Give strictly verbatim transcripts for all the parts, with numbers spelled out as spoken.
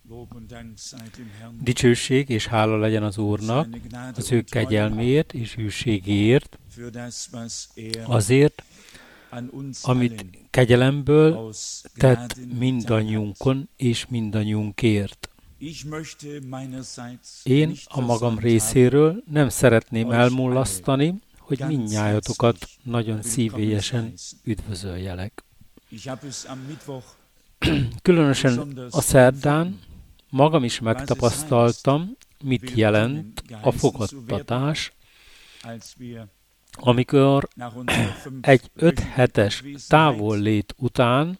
Dicsőség és hála legyen az Úrnak, az ő kegyelméért és hűségéért, azért, amit kegyelemből tett mindannyiunkon és mindannyiunkért. Én a magam részéről nem szeretném elmulasztani, hogy mindnyájatokat nagyon szívélyesen üdvözöljelek. Különösen a szerdán magam is megtapasztaltam, mit jelent a fogadtatás, amikor egy öt hetes távollét után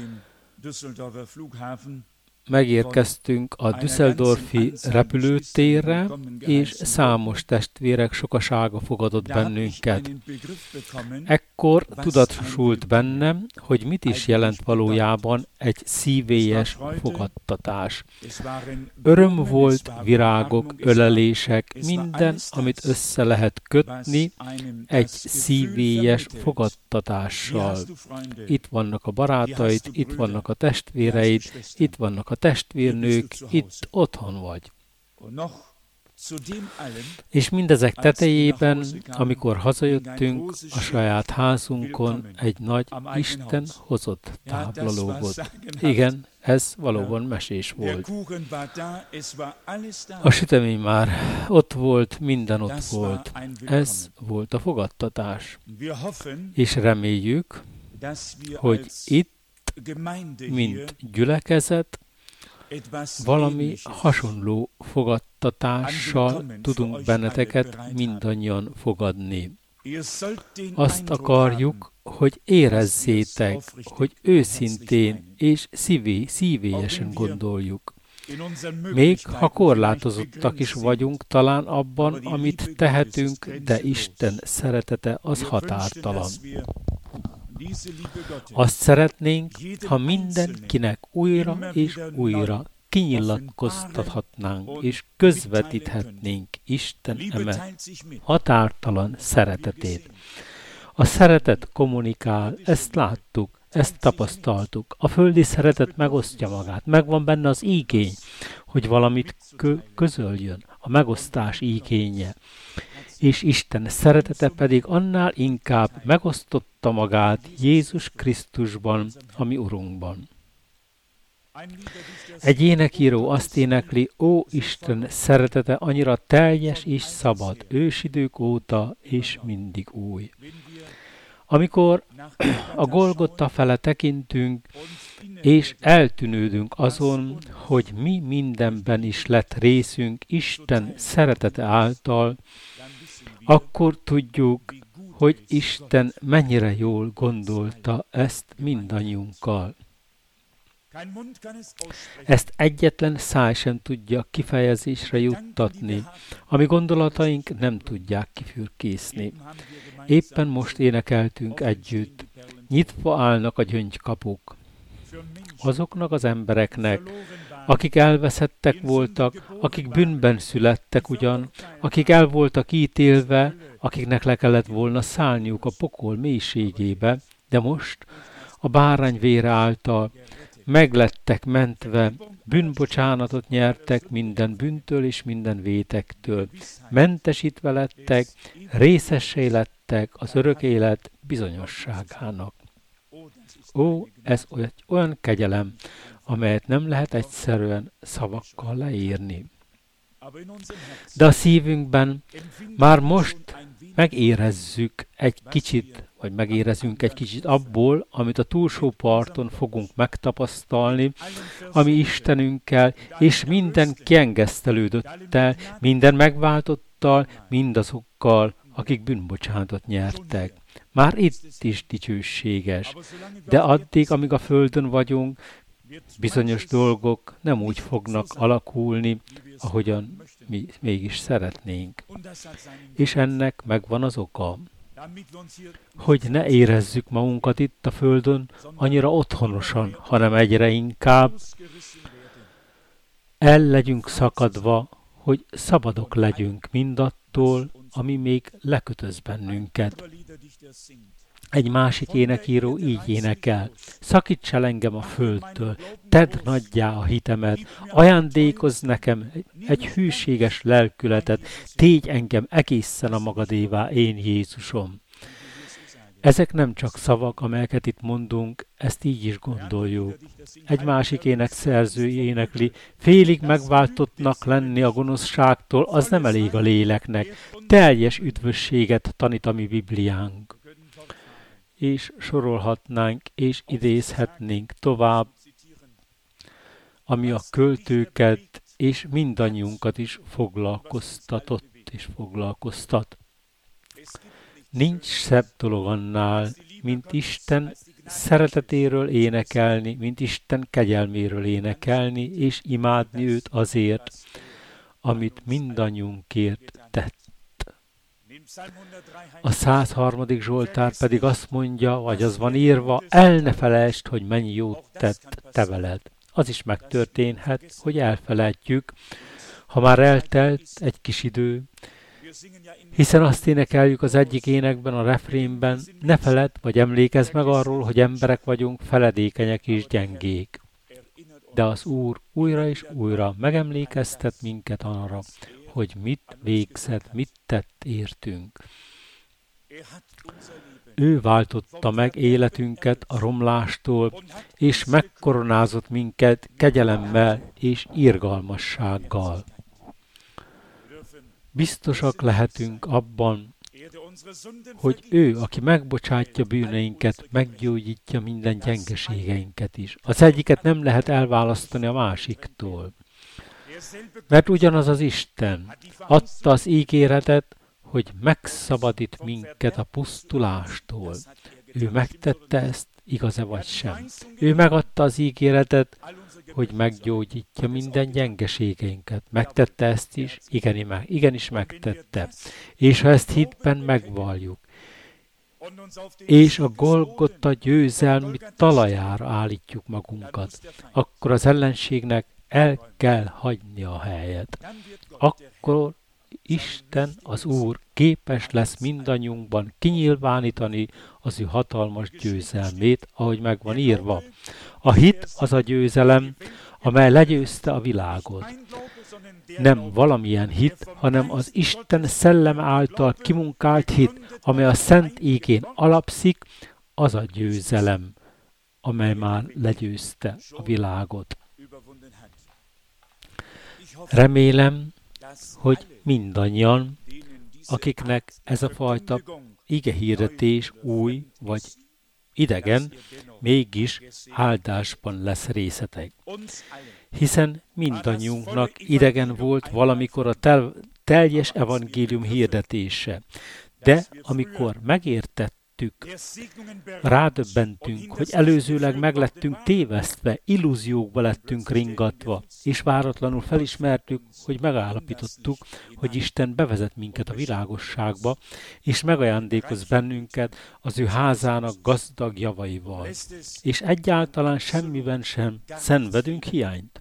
megérkeztünk a Düsseldorfi repülőtérre, és számos testvérek sokasága fogadott bennünket. Ekkor tudatosult bennem, hogy mit is jelent valójában egy szívélyes fogadtatás. Öröm volt, virágok, ölelések, minden, amit össze lehet kötni egy szívélyes fogadtatással. Itt vannak a barátaid, itt vannak a testvéreid, itt vannak a testvérnők, itt otthon vagy. És mindezek tetejében, amikor hazajöttünk, a saját házunkon egy nagy Isten hozott tábla lógott. Igen, ez valóban mesés volt. A sütemény már ott volt, minden ott volt. Ez volt a fogadtatás. És reméljük, hogy itt, mint gyülekezet, valami hasonló fogadtatással tudunk benneteket mindannyian fogadni. Azt akarjuk, hogy érezzétek, hogy őszintén és szívé, szívélyesen gondoljuk. Még ha korlátozottak is vagyunk talán abban, amit tehetünk, de Isten szeretete az határtalan. Azt szeretnénk, ha mindenkinek újra és újra kinyilatkoztathatnánk és közvetíthetnénk Isten eme határtalan szeretetét. A szeretet kommunikál, ezt láttuk, ezt tapasztaltuk. A földi szeretet megosztja magát, megvan benne az igény, hogy valamit kö- közöljön, a megosztás igénye. És Isten szeretete pedig annál inkább megosztotta magát Jézus Krisztusban, a mi Urunkban. Egy énekíró azt énekli, ó Isten szeretete annyira teljes és szabad, ősidők óta és mindig új. Amikor a Golgotta fele tekintünk, és eltűnődünk azon, hogy mi mindenben is lett részünk Isten szeretete által, akkor tudjuk, hogy Isten mennyire jól gondolta ezt mindannyiunkkal. Ezt egyetlen száj sem tudja kifejezésre juttatni, ami gondolataink nem tudják kifürkészni. Éppen most énekeltünk együtt, nyitva állnak a gyöngykapuk. Azoknak az embereknek, akik elveszettek voltak, akik bűnben születtek ugyan, akik el voltak ítélve, akiknek le kellett volna szállniuk a pokol mélységébe, de most a bárány vére által meglettek mentve, bűnbocsánatot nyertek minden bűntől és minden vétektől. Mentesítve lettek, részessé lettek az örök élet bizonyosságának. Ó, ez egy olyan kegyelem, amelyet nem lehet egyszerűen szavakkal leírni. De a szívünkben már most megérezzük egy kicsit, vagy megérezünk egy kicsit abból, amit a túlsó parton fogunk megtapasztalni, ami Istenünkkel és minden kiengesztelődöttel, minden megváltottal, mindazokkal, akik bűnbocsánatot nyertek. Már itt is dicsőséges, de addig, amíg a földön vagyunk, bizonyos dolgok nem úgy fognak alakulni, ahogyan mi mégis szeretnénk. És ennek megvan az oka, hogy ne érezzük magunkat itt a földön annyira otthonosan, hanem egyre inkább el legyünk szakadva, hogy szabadok legyünk mindattól, ami még lekötöz bennünket. Egy másik énekíró így énekel: szakíts el engem a földtől, tedd nagyjá a hitemet, ajándékozz nekem egy hűséges lelkületet, tégy engem egészen a magadévá, én Jézusom. Ezek nem csak szavak, amelyeket itt mondunk, ezt így is gondoljuk. Egy másik énekszerző énekli: félig megváltottnak lenni a gonoszságtól, az nem elég a léleknek. Teljes üdvösséget tanít a mi Bibliánk. És sorolhatnánk, és idézhetnénk tovább, ami a költőket és mindannyiunkat is foglalkoztatott és foglalkoztat. Nincs szebb dolog annál, mint Isten szeretetéről énekelni, mint Isten kegyelméről énekelni, és imádni őt azért, amit mindannyiunkért tett. A száz harmadik Zsoltár pedig azt mondja, vagy az van írva: el ne felejtsd, hogy mennyi jót tett te veled. Az is megtörténhet, hogy elfelejtjük, ha már eltelt egy kis idő, hiszen azt énekeljük az egyik énekben, a refrénben: ne feledd, vagy emlékezz meg arról, hogy emberek vagyunk, feledékenyek és gyengék. De az Úr újra és újra megemlékeztet minket arra, hogy mit végzett, mit tett értünk. Ő váltotta meg életünket a romlástól, és megkoronázott minket kegyelemmel és irgalmassággal. Biztosak lehetünk abban, hogy ő, aki megbocsátja bűneinket, meggyógyítja minden gyengeségeinket is. Az egyiket nem lehet elválasztani a másiktól. Mert ugyanaz az Isten adta az ígéretet, hogy megszabadít minket a pusztulástól. Ő megtette ezt, igaz-e vagy sem? Ő megadta az ígéretet, hogy meggyógyítja minden gyengeségeinket. Megtette ezt is? Igen, igenis megtette. És ha ezt hitben megvalljuk, és a Golgota győzelmi talajára állítjuk magunkat, akkor az ellenségnek el kell hagyni a helyet. Akkor Isten, az Úr képes lesz mindannyiunkban kinyilvánítani az ő hatalmas győzelmét, ahogy meg van írva. A hit az a győzelem, amely legyőzte a világot. Nem valamilyen hit, hanem az Isten szelleme által kimunkált hit, amely a Szent Ígén alapszik, az a győzelem, amely már legyőzte a világot. Remélem, hogy mindannyian, akiknek ez a fajta igehirdetés új vagy idegen, mégis áldásban lesz részetek. Hiszen mindannyiunknak idegen volt valamikor a tel- teljes evangélium hirdetése. De amikor megértettük, rádöbbentünk, hogy előzőleg meglettünk tévesztve, illúziókba lettünk ringatva, és váratlanul felismertük, hogy megállapítottuk, hogy Isten bevezet minket a világosságba, és megajándékoz bennünket az ő házának gazdag javaival, és egyáltalán semmiben sem szenvedünk hiányt.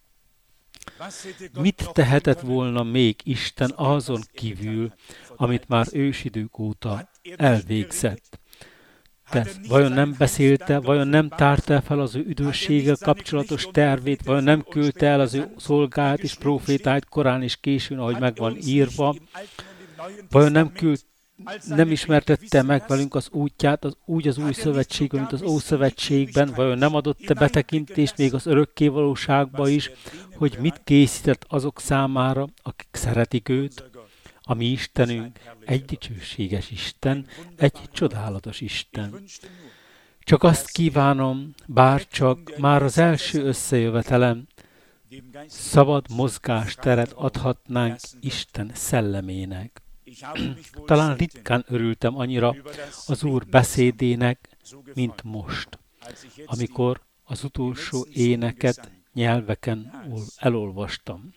Mit tehetett volna még Isten azon kívül, amit már ősidők óta elvégzett? De vajon nem beszélte, vajon nem tárta fel az ő üdvösséggel kapcsolatos tervét, vajon nem küldte el az ő szolgáját és profétáit korán és későn, ahogy meg van írva? Vajon nem küld, nem ismertette meg velünk az útját, az, úgy az új szövetségben, mint az Ószövetségben, vajon nem adott-e betekintést még az örökkévalóságba is, hogy mit készített azok számára, akik szeretik őt? A mi Istenünk egy dicsőséges Isten, egy csodálatos Isten. Csak azt kívánom, bár csak már az első összejövetelem, szabad mozgásteret adhatnánk Isten szellemének. Talán ritkán örültem annyira az Úr beszédének, mint most, amikor az utolsó éneket nyelveken elolvastam.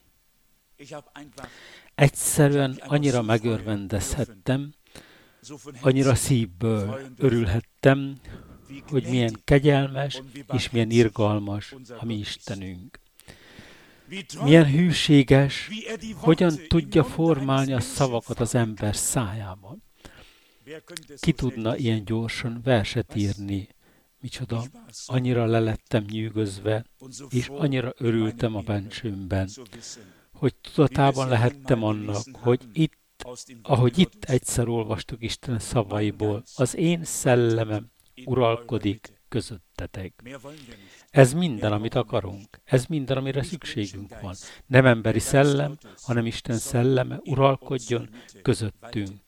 Egyszerűen annyira megörvendezhettem, annyira szívből örülhettem, hogy milyen kegyelmes és milyen irgalmas a mi Istenünk. Milyen hűséges, hogyan tudja formálni a szavakat az ember szájában. Ki tudna ilyen gyorsan verset írni? Micsoda, annyira lelettem nyűgözve, és annyira örültem a bensőmben, hogy tudatában lehettem annak, hogy itt, ahogy itt egyszer olvastuk Isten szavaiból, az én szellemem uralkodik közöttetek. Ez minden, amit akarunk. Ez minden, amire szükségünk van. Nem emberi szellem, hanem Isten szelleme uralkodjon közöttünk.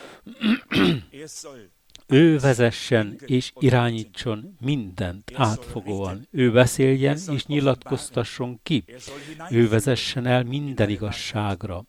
Ő vezessen és irányítson mindent átfogóan. Ő beszéljen és nyilatkoztasson ki. Ő vezessen el minden igazságra.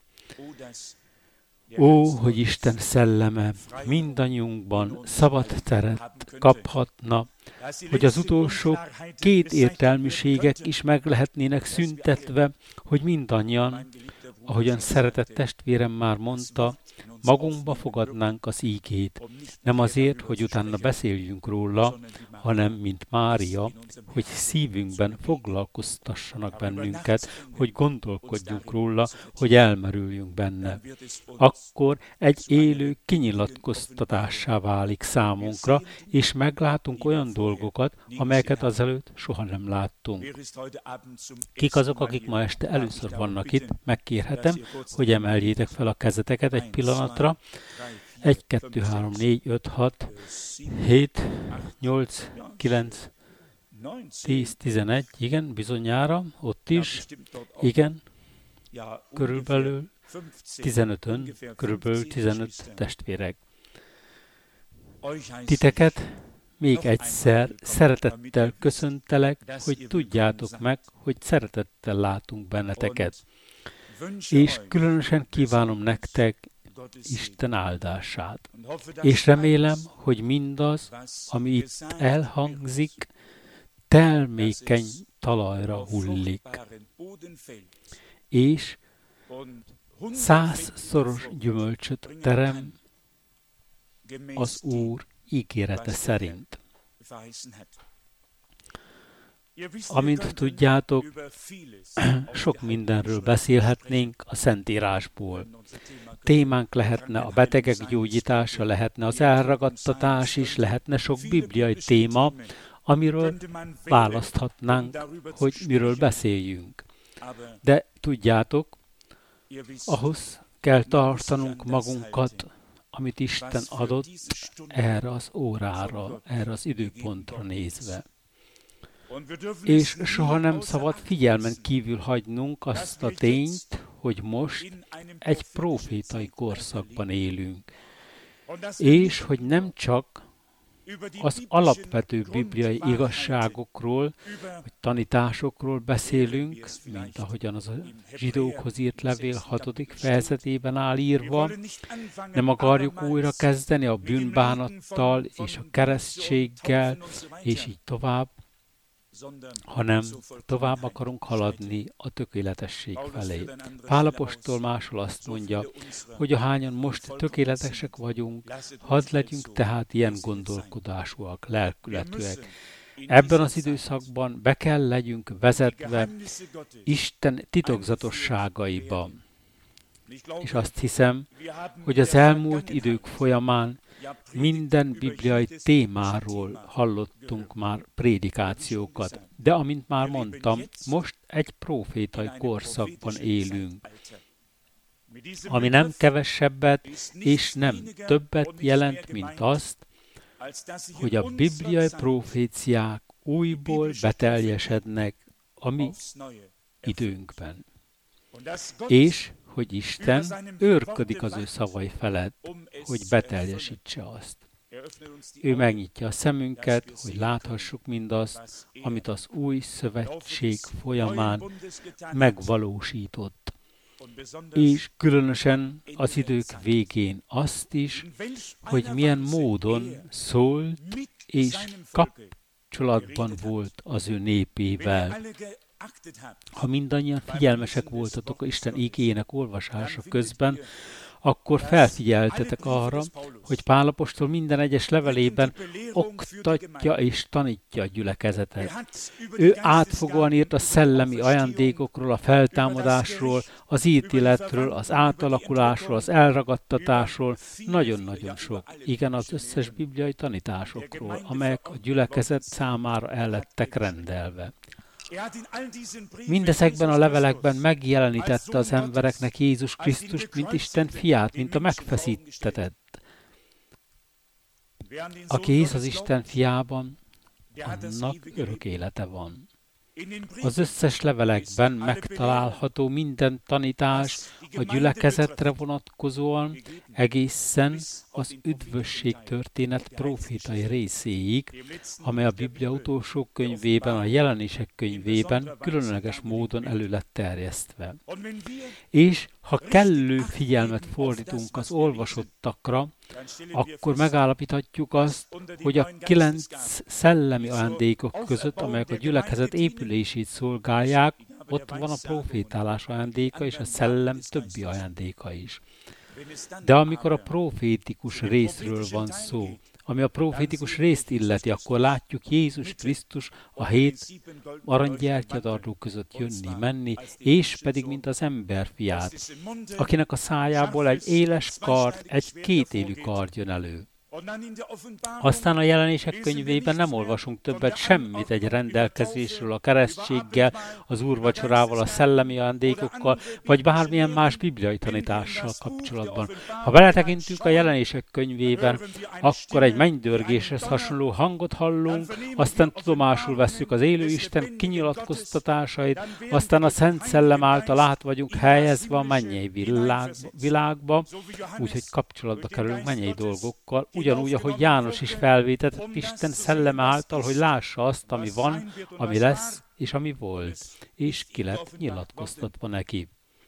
Ó, hogy Isten szelleme mindannyiunkban szabad teret kaphatna, hogy az utolsó két értelműségek is meg lehetnének szüntetve, hogy mindannyian, ahogyan szeretett testvérem már mondta, magunkba fogadnánk az ígét, nem azért, hogy utána beszéljünk róla, hanem, mint Mária, hogy szívünkben foglalkoztassanak bennünket, hogy gondolkodjunk róla, hogy elmerüljünk benne. Akkor egy élő kinyilatkoztatássá válik számunkra, és meglátunk olyan dolgokat, amelyeket azelőtt soha nem láttunk. Kik azok, akik ma este először vannak itt? Megkérhetem, hogy emeljétek fel a kezeteket egy pillanatra. egy, kettő, három, négy, öt, hat, hét, nyolc, kilenc, tíz, tizenegy, igen, bizonyára, ott is, igen, körülbelül tizenötön, körülbelül tizenöt testvérek. Titeket még egyszer szeretettel köszöntelek, hogy tudjátok meg, hogy szeretettel látunk benneteket. És különösen kívánom nektek Isten áldását. És remélem, hogy mindaz, ami itt elhangzik, termékeny talajra hullik. És százszoros gyümölcsöt terem az Úr ígérete szerint. Amint tudjátok, sok mindenről beszélhetnénk a Szentírásból. Témánk lehetne a betegek gyógyítása, lehetne az elragadtatás is, lehetne sok bibliai téma, amiről választhatnánk, hogy miről beszéljünk. De tudjátok, ahhoz kell tartanunk magunkat, amit Isten adott erre az órára, erre az időpontra nézve. És soha nem szabad figyelmen kívül hagynunk azt a tényt, hogy most egy prófétai korszakban élünk, és hogy nem csak az alapvető bibliai igazságokról, vagy tanításokról beszélünk, mint ahogyan az a zsidókhoz írt levél hatodik fejezetében áll írva. Nem akarjuk újra kezdeni a bűnbánattal és a keresztséggel, és így tovább, hanem tovább akarunk haladni a tökéletesség felé. Pál apostol máshol azt mondja, hogy ahányan most tökéletesek vagyunk, hadd legyünk tehát ilyen gondolkodásúak, lelkületűek. Ebben az időszakban be kell legyünk vezetve Isten titokzatosságaiba. És azt hiszem, hogy az elmúlt idők folyamán minden bibliai témáról hallottunk már prédikációkat, de amint már mondtam, most egy prófétai korszakban élünk, ami nem kevesebbet és nem többet jelent, mint azt, hogy a bibliai proféciák újból beteljesednek a mi időnkben. És hogy Isten őrködik az ő szavai felett, hogy beteljesítse azt. Ő megnyitja a szemünket, hogy láthassuk mindazt, amit az új szövetség folyamán megvalósított. És különösen az idők végén azt is, hogy milyen módon szólt és kapcsolatban volt az ő népével. Ha mindannyian figyelmesek voltatok Isten igéjének olvasása közben, akkor felfigyeltetek arra, hogy Pál apostol minden egyes levelében oktatja és tanítja a gyülekezetet. Ő átfogóan írt a szellemi ajándékokról, a feltámadásról, az ítéletről, az átalakulásról, az elragadtatásról, nagyon-nagyon sok. Igen, az összes bibliai tanításokról, amelyek a gyülekezet számára el lettek rendelve. Mindezekben a levelekben megjelenítette az embereknek Jézus Krisztust, mint Isten fiát, mint a megfeszítetett. Aki hisz az Isten fiában, annak örök élete van. Az összes levelekben megtalálható minden tanítás a gyülekezetre vonatkozóan egészen az üdvösség történet prófétai részéig, amely a Biblia utolsó könyvében, a Jelenések könyvében különleges módon elő lett terjesztve. És ha kellő figyelmet fordítunk az olvasottakra, akkor megállapíthatjuk azt, hogy a kilenc szellemi ajándékok között, amelyek a gyülekezet épülését szolgálják, ott van a profétálás ajándéka és a szellem többi ajándéka is. De amikor a profétikus részről van szó, ami a profétikus részt illeti, akkor látjuk Jézus Krisztus a hét aranygyertyadarló között jönni, menni, és pedig mint az emberfiát, akinek a szájából egy éles kard, egy kétélű kard jön elő. Aztán a Jelenések könyvében nem olvasunk többet semmit egy rendelkezésről, a keresztséggel, az úrvacsorával, a szellemi ajándékokkal, vagy bármilyen más bibliai tanítással kapcsolatban. Ha beletekintünk a Jelenések könyvében, akkor egy mennydörgéshez hasonló hangot hallunk, aztán tudomásul vesszük az élő Isten kinyilatkoztatásait, aztán a Szent Szellem által át vagyunk helyezve a mennyei világ, világba, úgyhogy kapcsolatba kerülünk mennyei dolgokkal, ugyanúgy, ahogy János is felvétetett Isten szelleme által, hogy lássa azt, ami van, ami lesz, és ami volt, és ki lett nyilatkoztatva neki.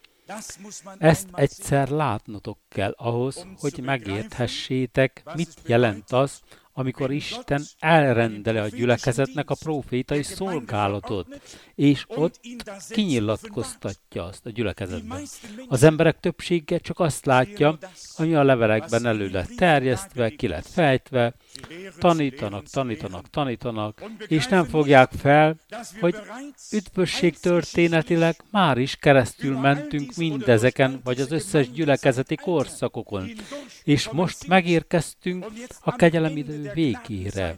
Ezt egyszer látnotok kell ahhoz, hogy megérthessétek, mit jelent az, amikor Isten elrendeli a gyülekezetnek a prófétai szolgálatot, és ott kinyilatkoztatja azt a gyülekezetben. Az emberek többsége csak azt látja, ami a levelekben elő lett terjesztve, ki lett fejtve, tanítanak, tanítanak, tanítanak, és nem fogják fel, hogy üdvösség történetileg már is keresztül mentünk mindezeken, vagy az összes gyülekezeti korszakokon, és most megérkeztünk a kegyelem idő végére.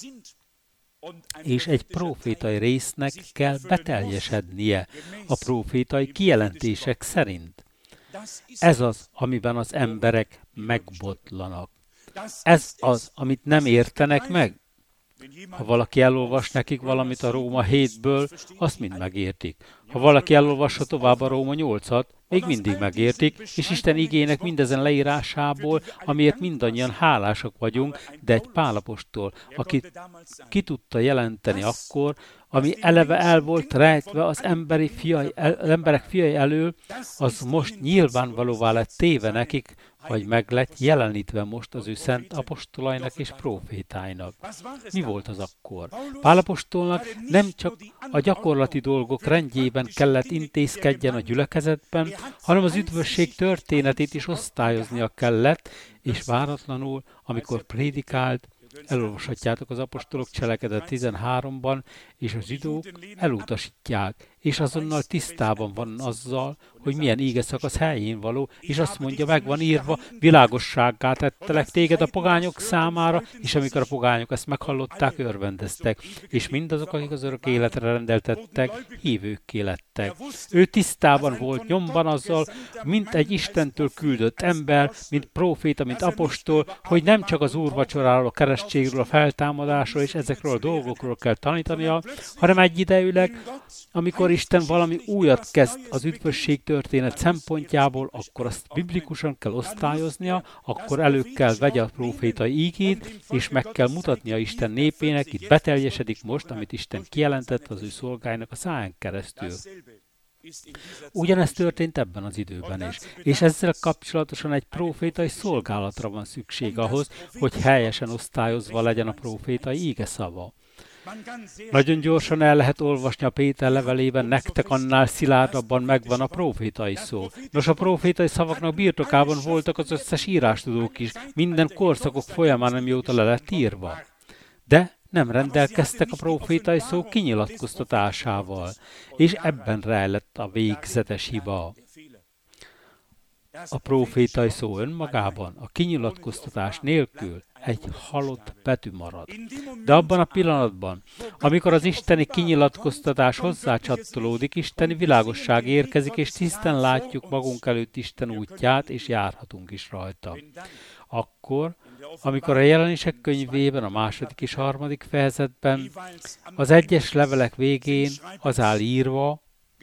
És egy prófétai résznek kell beteljesednie a prófétai kijelentések szerint. Ez az, amiben az emberek megbotlanak. Ez az, amit nem értenek meg. Ha valaki elolvas nekik valamit a Róma hétből, azt mind megértik. Ha valaki elolvassa tovább a Róma nyolcat, még mindig megértik, és Isten igének mindezen leírásából, amiért mindannyian hálásak vagyunk, de egy Pál apostol, aki ki tudta jelenteni akkor, ami eleve el volt rejtve az emberi fiai, az emberek fiai elől, az most nyilvánvalóvá lett téve nekik, vagy meg lett jelenítve most az ő szent apostolainak és prófétáinak. Mi volt az akkor? Pál apostolnak nem csak a gyakorlati dolgok rendjében kellett intézkedjen a gyülekezetben, hanem az üdvösség történetét is osztályoznia kellett, és váratlanul, amikor prédikált, elolvashatjátok az apostolok cselekedet tizenháromban, és a zsidók elutasítják, és azonnal tisztában van azzal, hogy milyen íge szakasz helyén való, és azt mondja, meg van írva, világossággá tettelek téged a pogányok számára, és amikor a pogányok ezt meghallották, örvendeztek, és mindazok, akik az örök életre rendeltettek, hívőkké lettek. Ő tisztában volt nyomban azzal, mint egy Istentől küldött ember, mint próféta, mint apostol, hogy nem csak az úrvacsoráról, a keresztségről, a feltámadásról és ezekről a dolgokról kell tanítania, hanem egyidejűleg, amikor Isten valami újat kezd az üdvösség történet szempontjából, akkor azt biblikusan kell osztályoznia, akkor elő kell vegye a prófétai ígét, és meg kell mutatnia Isten népének, itt beteljesedik most, amit Isten kijelentett az ő szolgáinak a száján keresztül. Ugyanezt történt ebben az időben is, és ezzel kapcsolatosan egy prófétai szolgálatra van szükség ahhoz, hogy helyesen osztályozva legyen a prófétai íge szava. Nagyon gyorsan el lehet olvasni a Péter levelében, nektek annál szilárdabban megvan a prófétai szó. Nos, a prófétai szavaknak birtokában voltak az összes írástudók is, minden korszakok folyamán, amióta le lett írva. De nem rendelkeztek a prófétai szó kinyilatkoztatásával, és ebben rejlett a végzetes hiba. A prófétai szó önmagában, a kinyilatkoztatás nélkül egy halott betű marad. De abban a pillanatban, amikor az isteni kinyilatkoztatás hozzácsatolódik, isteni világosság érkezik, és tisztán látjuk magunk előtt Isten útját, és járhatunk is rajta. Akkor, amikor a Jelenések könyvében, a második és harmadik fejezetben, az egyes levelek végén az áll írva,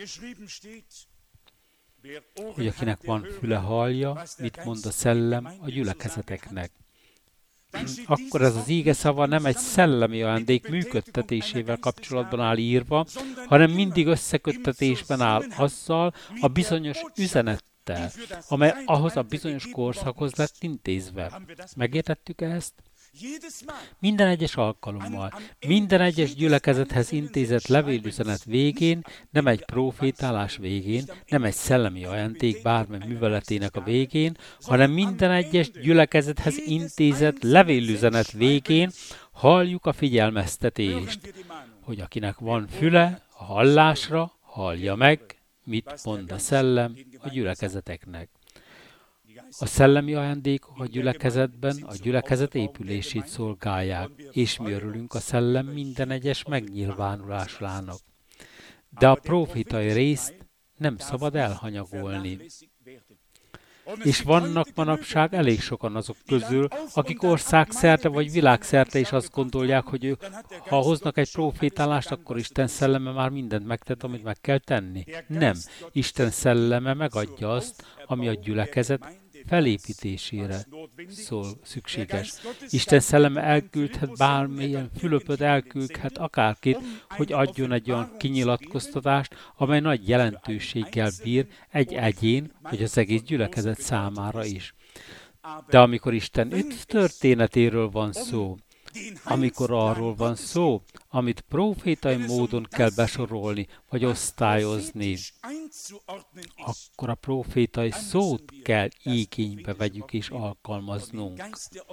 hogy akinek van füle, hallja, mit mond a szellem a gyülekezeteknek. Akkor ez az íge szava nem egy szellemi ajándék működtetésével kapcsolatban áll írva, hanem mindig összeköttetésben áll azzal a bizonyos üzenettel, amely ahhoz a bizonyos korszakhoz lett intézve. Megértettük ezt? Minden egyes alkalommal, minden egyes gyülekezethez intézett levélüzenet végén, nem egy profétálás végén, nem egy szellemi ajándék bármely műveletének a végén, hanem minden egyes gyülekezethez intézett levélüzenet végén halljuk a figyelmeztetést, hogy akinek van füle a hallásra, hallja meg, mit mond a szellem a gyülekezeteknek. A szellemi ajándékok a gyülekezetben a gyülekezet épülését szolgálják, és mi örülünk a szellem minden egyes megnyilvánulásának. De a prófétai részt nem szabad elhanyagolni. És vannak manapság elég sokan azok közül, akik országszerte vagy világszerte is azt gondolják, hogy ők, ha hoznak egy prófétálást, akkor Isten szelleme már mindent megtett, amit meg kell tenni. Nem. Isten szelleme megadja azt, ami a gyülekezet felépítésére szól, szükséges. Isten szelleme elküldhet bármilyen Fülöpöt, elküldhet akárkit, hogy adjon egy olyan kinyilatkoztatást, amely nagy jelentőséggel bír egy egyén, vagy az egész gyülekezet számára is. De amikor Isten üdv történetéről van szó, amikor arról van szó, amit prófétai módon kell besorolni, vagy osztályozni, akkor a prófétai szót kell igénybe vegyük és alkalmaznunk.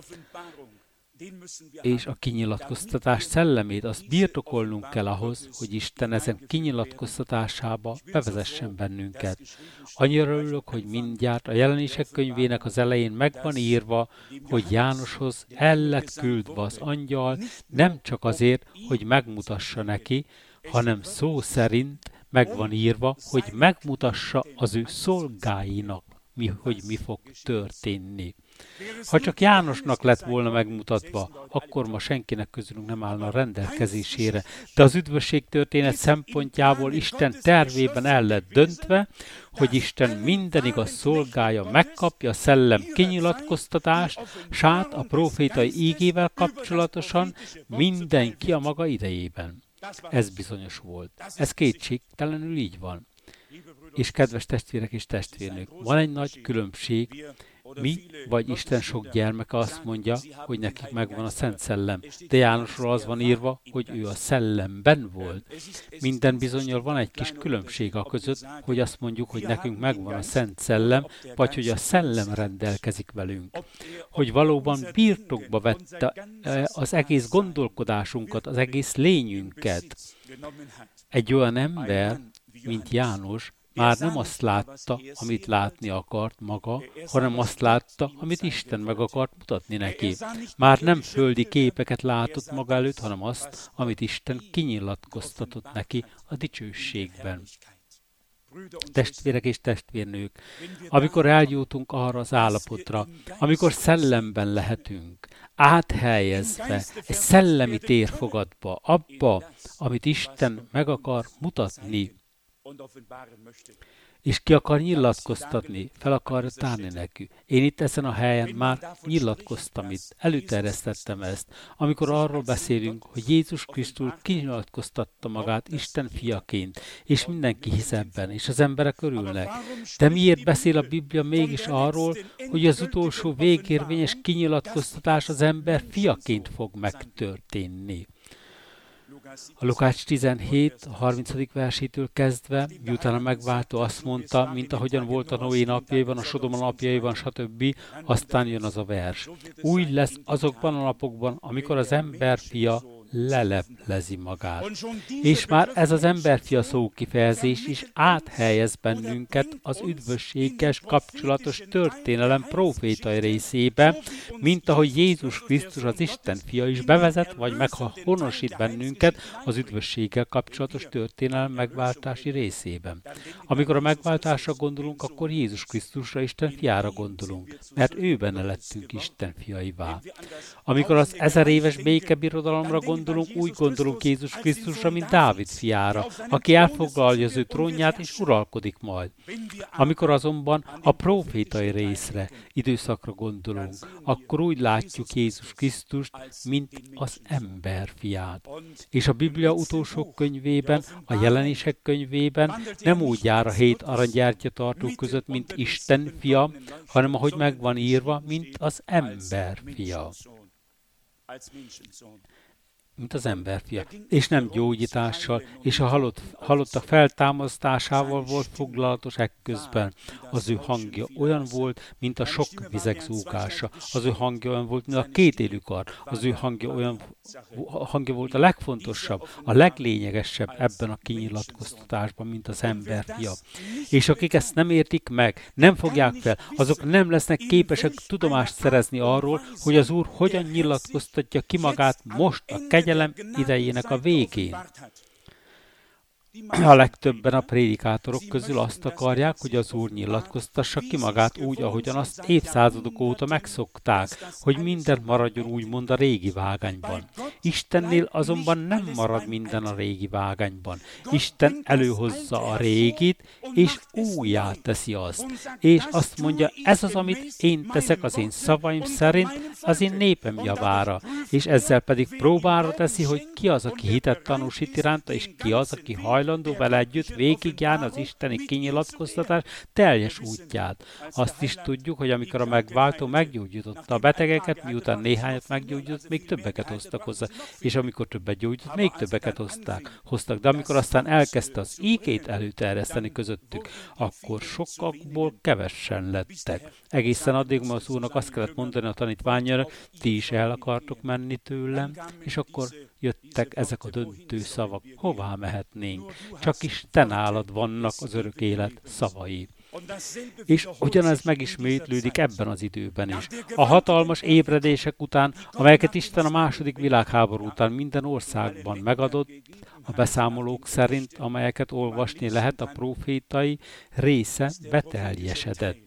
És a kinyilatkoztatás szellemét, azt birtokolnunk kell ahhoz, hogy Isten ezen kinyilatkoztatásába bevezessen bennünket. Annyira örülök, hogy mindjárt a Jelenések könyvének az elején megvan írva, hogy Jánoshoz el lett küldve az angyal, nem csak azért, hogy megmutassa neki, hanem szó szerint megvan írva, hogy megmutassa az ő szolgáinak, mi, hogy mi fog történni. Ha csak Jánosnak lett volna megmutatva, akkor ma senkinek közülünk nem állna a rendelkezésére. De az üdvösség történet szempontjából Isten tervében el lett döntve, hogy Isten minden igaz szolgája megkapja a szellem kinyilatkoztatást, sát a prófétai ígével kapcsolatosan mindenki a maga idejében. Ez bizonyos volt. Ez kétségtelenül így van. És kedves testvérek és testvérnők, van egy nagy különbség, mi vagy Isten sok gyermeke azt mondja, hogy nekik megvan a Szent Szellem, de Jánosról az van írva, hogy ő a szellemben volt. Minden bizonnyal van egy kis különbség a között, hogy azt mondjuk, hogy nekünk megvan a Szent Szellem, vagy hogy a Szellem rendelkezik velünk. Hogy valóban birtokba vette az egész gondolkodásunkat, az egész lényünket. Egy olyan ember, mint János, már nem azt látta, amit látni akart maga, hanem azt látta, amit Isten meg akart mutatni neki. Már nem földi képeket látott maga előtt, hanem azt, amit Isten kinyilatkoztatott neki a dicsőségben. Testvérek és testvérnők, amikor eljutunk arra az állapotra, amikor szellemben lehetünk, áthelyezve, egy szellemi térfogatba, abba, amit Isten meg akar mutatni, és ki akar nyilatkoztatni, fel akar tárni nekünk. Én itt ezen a helyen már nyilatkoztam itt, előterjesztettem ezt, amikor arról beszélünk, hogy Jézus Krisztus kinyilatkoztatta magát Isten fiaként, és mindenki hisz ebben, és az emberek örülnek. De miért beszél a Biblia mégis arról, hogy az utolsó végérvényes kinyilatkoztatás az ember fiaként fog megtörténni? A Lukács tizenhét, harmincadik versétől kezdve, miután a megváltó azt mondta, mint ahogyan volt a Noé napjaiban, a Sodoma napjaiban, stb., aztán jön az a vers. Úgy lesz azokban a napokban, amikor az emberfia leleplezi magát. És már ez az emberfia szó kifejezés is áthelyez bennünket az üdvösséges kapcsolatos történelem profétai részébe, mint ahogy Jézus Krisztus az Isten fia is bevezet, vagy meghonosít bennünket az üdvösséggel kapcsolatos történelem megváltási részében. Amikor a megváltásra gondolunk, akkor Jézus Krisztusra, Isten fiára gondolunk, mert ő benne lettünk Isten fiaivá. Amikor az ezer éves békebirodalomra gondolunk, Gondolunk, úgy gondolunk Jézus Krisztusra, mint Dávid fiára, aki elfoglalja az ő trónját és uralkodik majd. Amikor azonban a profétai részre, időszakra gondolunk, akkor úgy látjuk Jézus Krisztust, mint az emberfiát. És a Biblia utolsó könyvében, a Jelenések könyvében nem úgy jár a hét aranygyertyatartók között, mint Isten fia, hanem ahogy megvan írva, mint az emberfia. mint az emberfia, és nem gyógyítással, és a halott, halottak feltámasztásával volt foglalatos ekközben. Az ő hangja olyan volt, mint a sok vizek zúgása. Az ő hangja olyan volt, mint a kétélű kar. Az ő hangja olyan hangja volt a legfontosabb, a leglényegesebb ebben a kinyilatkoztatásban, mint az emberfia. És akik ezt nem értik meg, nem fogják fel, azok nem lesznek képesek tudomást szerezni arról, hogy az Úr hogyan nyilatkoztatja ki magát most a kegyelem idejének a végén. A legtöbben a prédikátorok közül azt akarják, hogy az Úr nyilatkoztassa ki magát úgy, ahogyan azt évszázadok óta megszokták, hogy minden maradjon úgymond a régi vágányban. Istennél azonban nem marad minden a régi vágányban. Isten előhozza a régit, és újjá teszi azt. És azt mondja, ez az, amit én teszek az én szavaim szerint, az én népem javára. És ezzel pedig próbára teszi, hogy ki az, aki hitet tanúsít iránta, és ki az, aki hajlandó vele együtt végigjárni az isteni kinyilatkoztatás teljes útját. Azt is tudjuk, hogy amikor a megváltó meggyógyította a betegeket, miután néhányat meggyógyított, még többeket hoztak hozzá, és amikor többet gyógyított, még többeket hozták, hoztak. De amikor aztán elkezdte az ígét előterjeszteni közöttük, akkor sokakból kevesen lettek. Egészen addig ma az Úrnak azt kellett mondani a tanítványának, ti is el akartok menni tőlem, és akkor jöttek ezek a döntő szavak. Hová mehetnénk? Csak is te nálad vannak az örök élet szavai. És ugyanez megismétlődik ebben az időben is. A hatalmas ébredések után, amelyeket Isten a második világháború után minden országban megadott, a beszámolók szerint, amelyeket olvasni lehet, a profétai része beteljesedett.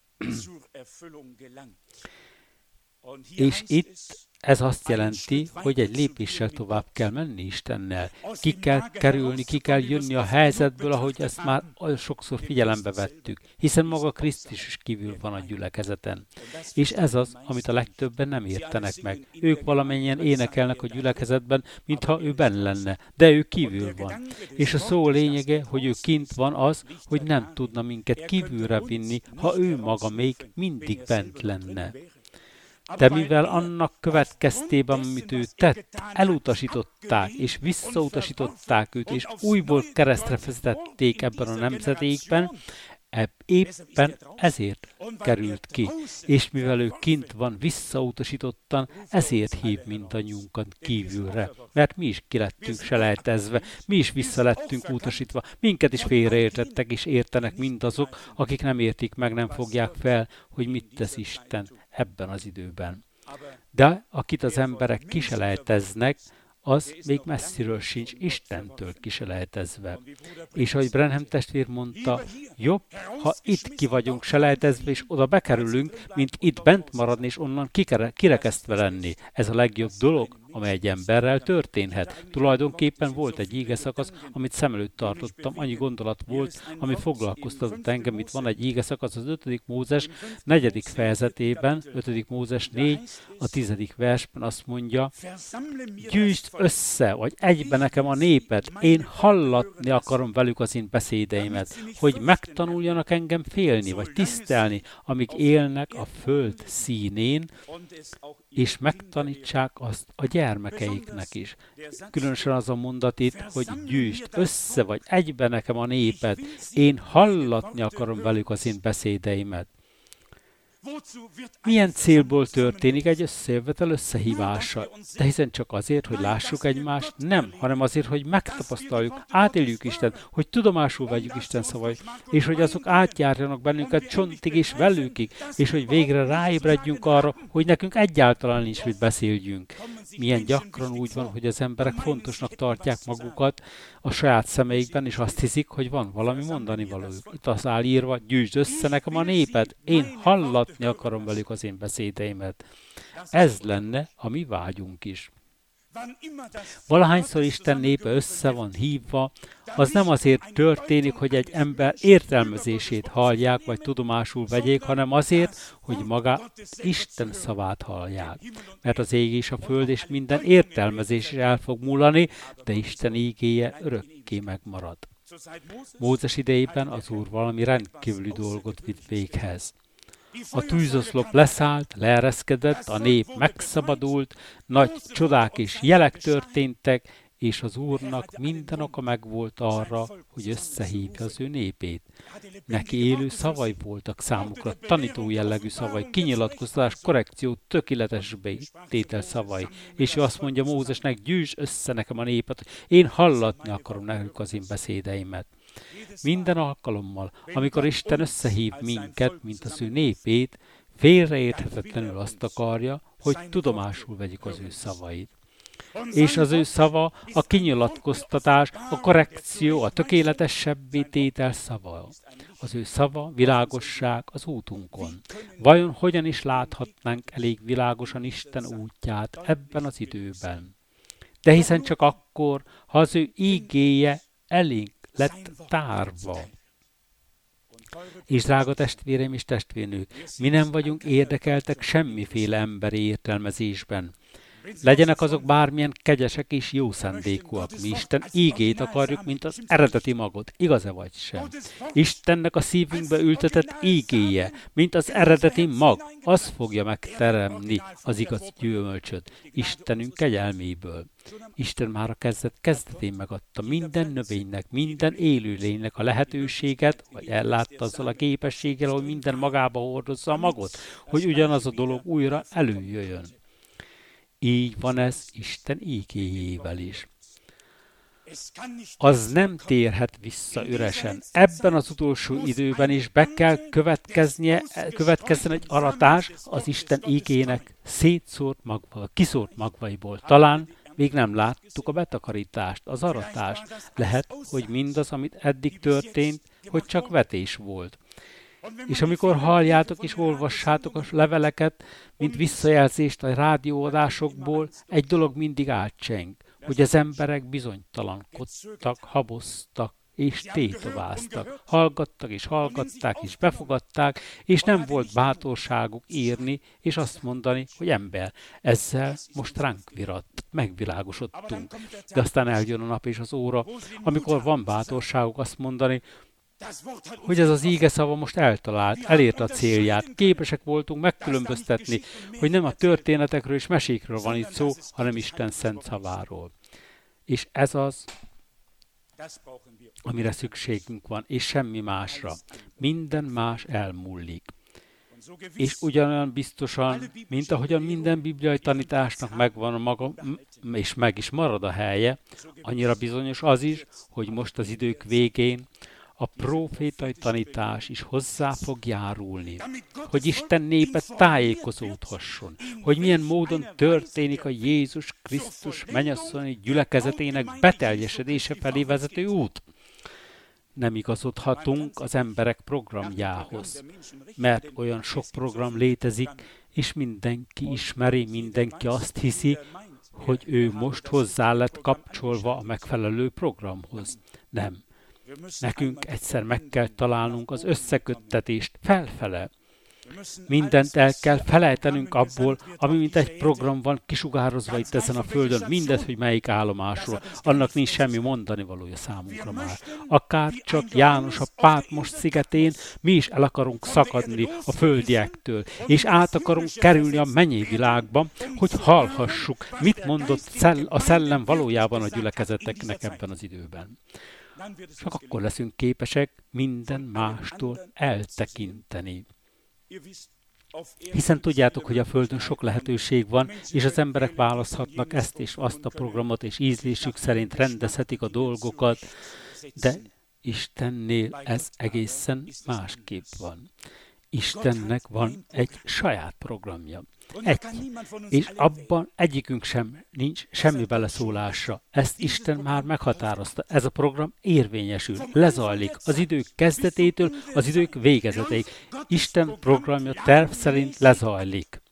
És itt ez azt jelenti, hogy egy lépéssel tovább kell menni Istennel. Ki kell kerülni, ki kell jönni a helyzetből, ahogy ezt már sokszor figyelembe vettük, hiszen maga Krisztus is kívül van a gyülekezeten. És ez az, amit a legtöbben nem értenek meg. Ők valamennyien énekelnek a gyülekezetben, mintha ő benn lenne, de ő kívül van. És a szó lényege, hogy ő kint van az, hogy nem tudna minket kívülre vinni, ha ő maga még mindig bent lenne. De mivel annak következtében, amit ő tett, elutasították, és visszautasították őt, és újból keresztre vezették ebben a nemzedékben, éppen ezért került ki. És mivel ő kint van visszautasítottan, ezért hív mindannyiunkat kívülre. Mert mi is ki lettünk selejtezve, mi is vissza lettünk utasítva, minket is félreértettek, és értenek mindazok, akik nem értik meg, nem fogják fel, hogy mit tesz Isten ebben az időben. De akit az emberek kiselejteznek, az még messziről sincs Istentől kiselejtezve. És ahogy Branham testvér mondta, jobb, ha itt ki vagyunk selejtezve, és oda bekerülünk, mint itt bent maradni, és onnan kikere, kirekesztve lenni. Ez a legjobb dolog, amely egy emberrel történhet. Tulajdonképpen volt egy ígeszakasz, amit szem előtt tartottam, annyi gondolat volt, ami foglalkoztatott engem. Itt van egy ígeszakasz az ötödik Mózes negyedik fejezetében, ötödik Mózes négy, a tizedik versben azt mondja, gyűjtsd össze, vagy egybe nekem a népet, én hallatni akarom velük az én beszédeimet, hogy megtanuljanak engem félni, vagy tisztelni, amíg élnek a föld színén, és megtanítsák azt a gyermekeket. gyermekeiknek is. Különösen az a mondat itt, hogy gyűjtsd össze vagy egybe nekem a népet, én hallatni akarom velük az én beszédeimet. Milyen célból történik egy összejövetel összehívása? De hiszen csak azért, hogy lássuk egymást? Nem, hanem azért, hogy megtapasztaljuk, átéljük Istent, hogy tudomásul vegyük Isten szavait, és hogy azok átjárjanak bennünket csontig és velükig, és hogy végre ráébredjünk arra, hogy nekünk egyáltalán nincs mit beszéljünk. Milyen gyakran úgy van, hogy az emberek fontosnak tartják magukat a saját szemeikben, és azt hiszik, hogy van valami mondani valójuk. Itt az áll írva, gyűjtsd össze nekem a népet, én hallatni akarom velük az én beszédeimet. Ez lenne a mi vágyunk is. Valahányszor Isten népe össze van hívva, az nem azért történik, hogy egy ember értelmezését hallják, vagy tudomásul vegyék, hanem azért, hogy maga Isten szavát hallják. Mert az ég és a föld és minden értelmezés is el fog múlani, de Isten ígéje örökké megmarad. Mózes idejében az Úr valami rendkívüli dolgot vitt véghez. A tűzoszlop leszállt, leereszkedett, a nép megszabadult, nagy csodák és jelek történtek, és az Úrnak minden oka megvolt arra, hogy összehívja az ő népét. Neki élő szavai voltak számukra, tanító jellegű szavai, kinyilatkoztatás, korrekció, tökéletes tétel szavai. És ő azt mondja Mózesnek, gyűjtsd össze nekem a népet, én hallatni akarom nekük az én beszédeimet. Minden alkalommal, amikor Isten összehív minket, mint az ő népét, félreérthetetlenül azt akarja, hogy tudomásul vegyük az ő szavait. És az ő szava a kinyilatkoztatás, a korrekció, a tökéletesebbé tétel szava. Az ő szava világosság az útunkon. Vajon hogyan is láthatnánk elég világosan Isten útját ebben az időben? De hiszen csak akkor, ha az ő ígéje elénk lett tárva. És drága testvéreim és testvérnők, mi nem vagyunk érdekeltek semmiféle emberi értelmezésben. Legyenek azok bármilyen kegyesek és jó szándékúak. Mi Isten ígét akarjuk, mint az eredeti magot. Igaz-e vagy sem? Istennek a szívünkbe ültetett ígéje, mint az eredeti mag, az fogja megteremni az igaz gyümölcsöt Istenünk kegyelméből. Isten már a kezdet kezdetén megadta minden növénynek, minden élőlénynek a lehetőséget, vagy ellátta azzal a képességgel, hogy minden magába hordozza a magot, hogy ugyanaz a dolog újra előjöjjön. Így van ez Isten ígéjével is. Az nem térhet vissza üresen. Ebben az utolsó időben is be kell következnie, következzen egy aratás az Isten ígének szétszórt magva, kiszórt magvaiból. Talán még nem láttuk a betakarítást, az aratást. Lehet, hogy mindaz, amit eddig történt, hogy csak vetés volt. És amikor halljátok és olvassátok a leveleket, mint visszajelzést a rádióadásokból, egy dolog mindig átcseng, hogy az emberek bizonytalankodtak, haboztak és tétováztak, hallgattak és hallgatták és befogadták, és nem volt bátorságuk írni és azt mondani, hogy ember, ezzel most ránk viratt, megvilágosodtunk. De aztán eljön a nap és az óra, amikor van bátorságuk azt mondani, hogy ez az íge szava most eltalált, elérte a célját. Képesek voltunk megkülönböztetni, hogy nem a történetekről és mesékről van itt szó, hanem Isten szent szaváról. És ez az, amire szükségünk van, és semmi másra. Minden más elmúlik. És ugyanolyan biztosan, mint ahogyan minden bibliai tanításnak megvan a maga, és meg is marad a helye, annyira bizonyos az is, hogy most az idők végén a prófétai tanítás is hozzá fog járulni, hogy Isten népe tájékozódhasson, hogy milyen módon történik a Jézus Krisztus mennyasszonyi gyülekezetének beteljesedése felé vezető út. Nem igazodhatunk az emberek programjához, mert olyan sok program létezik, és mindenki ismeri, mindenki azt hiszi, hogy ő most hozzá lett kapcsolva a megfelelő programhoz. Nem. Nekünk egyszer meg kell találnunk az összeköttetést felfele. Mindent el kell felejtenünk abból, ami mint egy program van kisugározva itt ezen a földön, mindegy, hogy melyik állomásról. Annak nincs semmi mondani valója számunkra már. Akár csak János a Pátmos szigetén, mi is el akarunk szakadni a földiektől, és át akarunk kerülni a mennyei világba, hogy hallhassuk, mit mondott a szellem valójában a gyülekezeteknek ebben az időben. Csak akkor leszünk képesek minden mástól eltekinteni. Hiszen tudjátok, hogy a Földön sok lehetőség van, és az emberek választhatnak ezt és azt a programot, és ízlésük szerint rendezhetik a dolgokat, de Istennél ez egészen másképp van. Istennek van egy saját programja. Egy. És abban egyikünk sem nincs semmi beleszólása. Ezt Isten már meghatározta. Ez a program érvényesül, lezajlik az idők kezdetétől az idők végezetéig. Isten programja terv szerint lezajlik.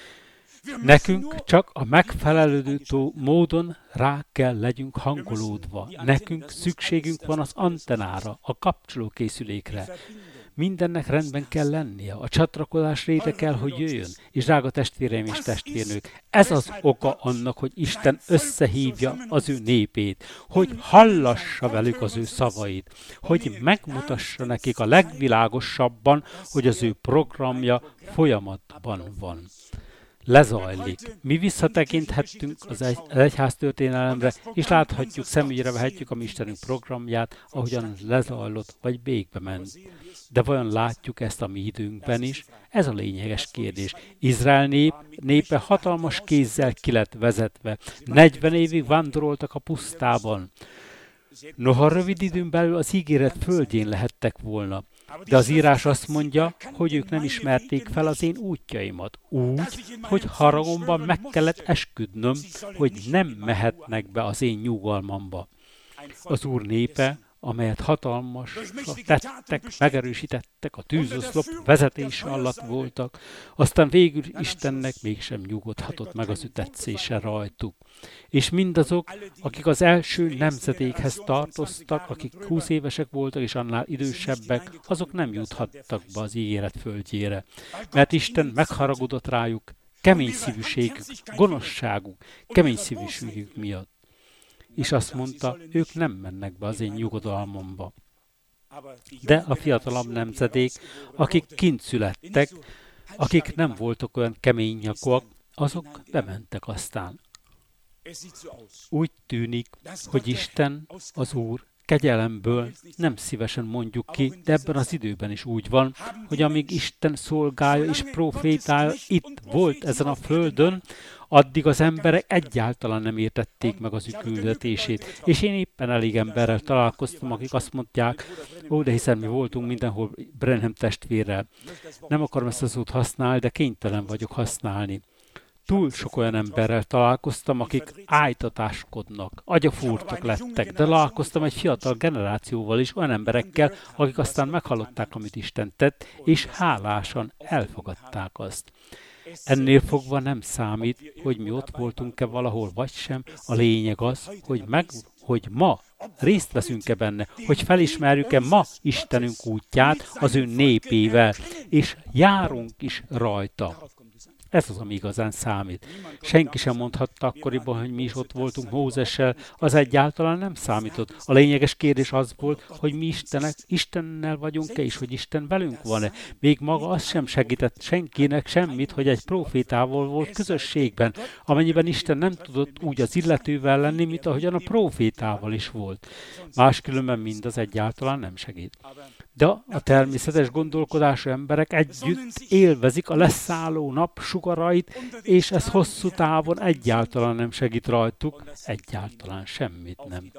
Nekünk csak a megfelelő módon rá kell legyünk hangolódva. Nekünk szükségünk van az antenára, a kapcsolókészülékre. Mindennek rendben kell lennie, a csatlakozás réte kell, hogy jöjjön, és drága testvéreim és testvérnők, ez az oka annak, hogy Isten összehívja az ő népét, hogy hallassa velük az ő szavait, hogy megmutassa nekik a legvilágosabban, hogy az ő programja folyamatban van. Lezajlik. Mi visszatekinthettünk az, egy, az egyház történelemre, és láthatjuk, szemügyre vehetjük a mi Istenünk programját, ahogyan lezajlott, vagy végbe ment. De vajon látjuk ezt a mi időnkben is? Ez a lényeges kérdés. Izrael nép, népe hatalmas kézzel ki lett vezetve. negyven évig vándoroltak a pusztában. Noha rövid időn belül az ígéret földjén lehettek volna. De az írás azt mondja, hogy ők nem ismerték fel az én útjaimat. Úgy, hogy haragomban meg kellett esküdnöm, hogy nem mehetnek be az én nyugalmamba. Az Úr népe, amelyet hatalmasra tettek, megerősítettek, a tűzoszlop vezetése alatt voltak, aztán végül Istennek mégsem nyugodhatott meg az ő tetszése rajtuk. És mindazok, akik az első nemzedékhez tartoztak, akik húsz évesek voltak és annál idősebbek, azok nem juthattak be az ígéret földjére, mert Isten megharagudott rájuk kemény szívűségük, gonoszságuk, kemény szívűségük miatt. És azt mondta, ők nem mennek be az én nyugodalmamba. De a fiatalabb nemzedék, akik kint születtek, akik nem voltak olyan kemény nyakúak, azok bementek aztán. Úgy tűnik, hogy Isten, az Úr, kegyelemből nem szívesen mondjuk ki, de ebben az időben is úgy van, hogy amíg Isten szolgája és profétája itt volt ezen a földön, addig az emberek egyáltalán nem értették meg az ő küldetését. És én éppen elég emberrel találkoztam, akik azt mondják, ó, de hiszen mi voltunk mindenhol Branham testvérrel. Nem akarom ezt az szót használni, de kénytelen vagyok használni. Túl sok olyan emberrel találkoztam, akik ájtatáskodnak, agyafúrtak lettek, de találkoztam egy fiatal generációval is, olyan emberekkel, akik aztán meghallották, amit Isten tett, és hálásan elfogadták azt. Ennél fogva nem számít, hogy mi ott voltunk-e valahol vagy sem, a lényeg az, hogy, meg, hogy ma részt veszünk-e benne, hogy felismerjük-e ma Istenünk útját az ő népével, és járunk is rajta. Ez az, ami igazán számít. Senki sem mondhatta akkoriban, hogy mi is ott voltunk Mózessel, az egyáltalán nem számított. A lényeges kérdés az volt, hogy mi Istenek, Istennel vagyunk-e, és hogy Isten velünk van-e. Még maga az sem segített senkinek semmit, hogy egy profétával volt közösségben, amennyiben Isten nem tudott úgy az illetővel lenni, mint ahogyan a profétával is volt. Máskülönben mindaz egyáltalán nem segít. De a természetes gondolkodású emberek együtt élvezik a leszálló nap sugarait, és ez hosszú távon egyáltalán nem segít rajtuk, egyáltalán semmit nem.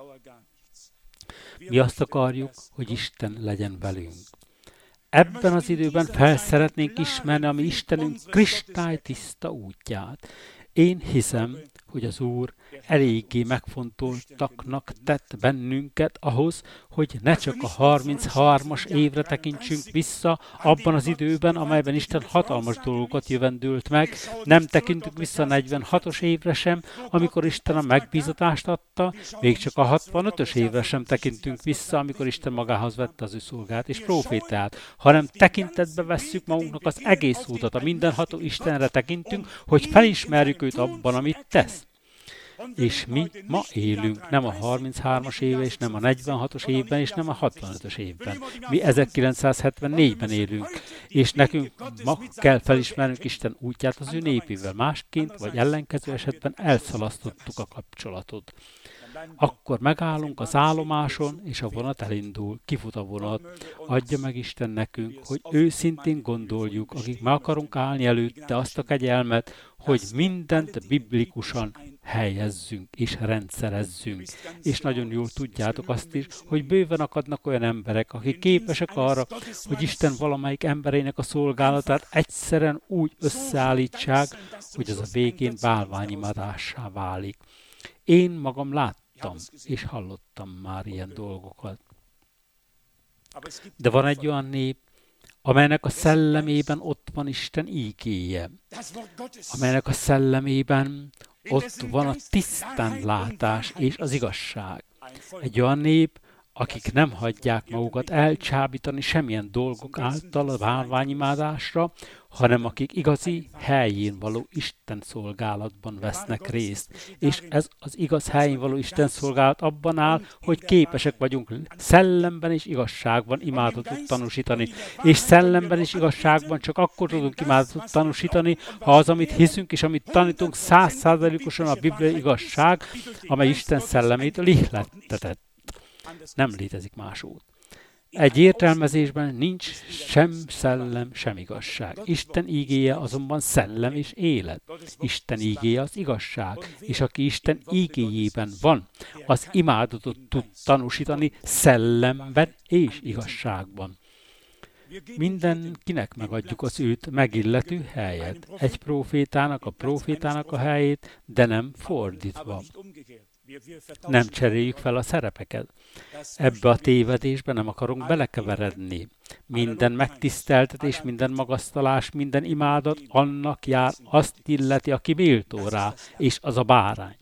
Mi azt akarjuk, hogy Isten legyen velünk. Ebben az időben fel szeretnénk ismerni a mi Istenünk kristálytiszta útját. Én hiszem, hogy az Úr eléggé megfontoltaknak tett bennünket ahhoz, hogy ne csak a harmincharmas évre tekintsünk vissza, abban az időben, amelyben Isten hatalmas dolgokat jövendőlt meg, nem tekintünk vissza a negyvenhatos évre sem, amikor Isten a megbízatást adta, még csak a hatvanötös évre sem tekintünk vissza, amikor Isten magához vette az ő szolgát és prófétát, hanem tekintetbe vesszük magunknak az egész utat, a mindenható Istenre tekintünk, hogy felismerjük őt abban, amit tesz. És mi ma élünk, nem a harmincharmas évben, és nem a negyvenhatos évben, és nem a hatvanötös évben. Mi ezerkilencszázhetvennégyben élünk, és nekünk ma kell felismernünk Isten útját az ő népével. Másként, vagy ellenkező esetben elszalasztottuk a kapcsolatot. Akkor megállunk az állomáson, és a vonat elindul, kifut a vonat. Adja meg Isten nekünk, hogy őszintén gondoljuk, akik meg akarunk állni előtte azt a kegyelmet, hogy mindent biblikusan helyezzünk és rendszerezzünk. És nagyon jól tudjátok azt is, hogy bőven akadnak olyan emberek, akik képesek arra, hogy Isten valamelyik emberének a szolgálatát egyszerűen úgy összeállítsák, hogy az a végén bálványimadássá válik. Én magam láttam és hallottam már ilyen dolgokat. De van egy olyan nép, amelynek a szellemében ott van Isten ígéje, amelynek a szellemében ott van a tisztán látás és az igazság. Egy olyan nép, akik nem hagyják magukat elcsábítani semmilyen dolgok által a bálványimádásra, hanem akik igazi helyén való Isten szolgálatban vesznek részt. És ez az igaz helyén való Isten szolgálat abban áll, hogy képesek vagyunk szellemben és igazságban imádatot tanúsítani. És szellemben és igazságban csak akkor tudunk imádatot tanúsítani, ha az, amit hiszünk és amit tanítunk, száz százalékosan a bibliai igazság, amely Isten szellemétől ihlettetett. Nem létezik más út. Egy értelmezésben nincs sem szellem, sem igazság. Isten ígéje azonban szellem és élet. Isten ígéje az igazság, és aki Isten ígéjében van, az imádatot tud tanúsítani szellemben és igazságban. Mindenkinek megadjuk az őt megillető helyet. Egy prófétának a prófétának a helyét, de nem fordítva. Nem cseréljük fel a szerepeket. Ebbe a tévedésbe nem akarunk belekeveredni. Minden megtiszteltetés, minden magasztalás, minden imádat annak jár, azt illeti, aki méltó rá, és az a bárány.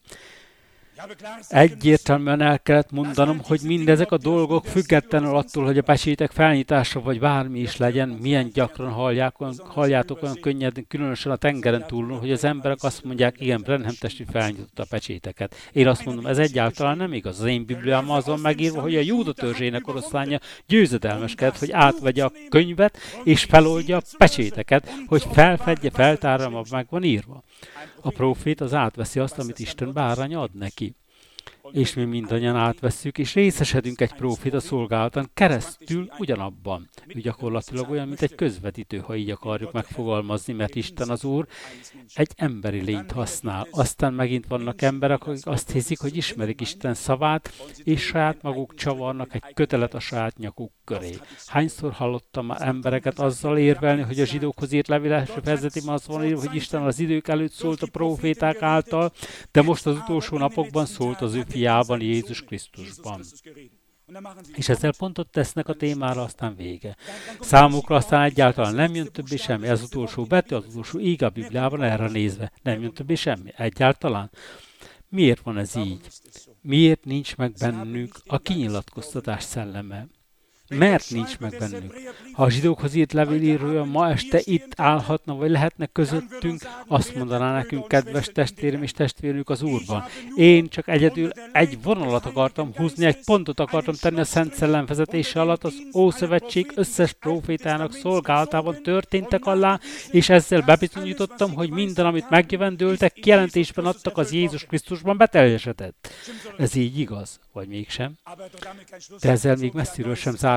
Egyértelműen el kellett mondanom, hogy mindezek a dolgok függetlenül attól, hogy a pecsétek felnyitása vagy bármi is legyen, milyen gyakran hallják, halljátok olyan könnyedén, különösen a tengeren túlon, hogy az emberek azt mondják, igen, Branham testvér felnyitotta a pecséteket. Én azt mondom, ez egyáltalán nem igaz. Az én Bibliám azon megírva, hogy a Júda törzsének oroszlánya győzedelmeskedett, hogy átvegye a könyvet és feloldja a pecséteket, hogy felfedje, feltárja, meg van írva. A prófét az átveszi azt, amit Isten bárány ad neki. És mi mindannyian átvesszük, és részesedünk egy próféta szolgálatán keresztül ugyanabban. Ő gyakorlatilag olyan, mint egy közvetítő, ha így akarjuk megfogalmazni, mert Isten az Úr egy emberi lényt használ. Aztán megint vannak emberek, akik azt hiszik, hogy ismerik Isten szavát, és saját maguk csavarnak egy kötelet a saját nyakuk köré. Hányszor hallottam már embereket azzal érvelni, hogy a zsidókhoz írt levél első fejezetében az van írva, hogy Isten az idők előtt szólt a próféták által, de most az utolsó napokban szólt az ő fiában, Jézus Krisztusban. És ezzel pontot tesznek a témára, aztán vége. Számukra aztán egyáltalán nem jön többé semmi. Ez utolsó betű, az utolsó íg a Bibliában erre nézve. Nem jön többé semmi. Egyáltalán. Miért van ez így? Miért nincs meg bennünk a kinyilatkoztatás szelleme? Mert nincs meg bennünk. Ha a zsidókhoz írt levélírója ma este itt állhatna, vagy lehetne közöttünk, azt mondaná nekünk, kedves testvérem és testvérünk az Úrban. Én csak egyedül egy vonalat akartam húzni, egy pontot akartam tenni a Szent Szellem vezetése alatt az Ószövetség összes prófétának szolgálatában történtek alá, és ezzel bebizonyítottam, hogy minden, amit megjövendőltek, kijelentésben adtak, az Jézus Krisztusban beteljesedett. Ez így igaz, vagy mégsem? De ezzel még messziről sem zár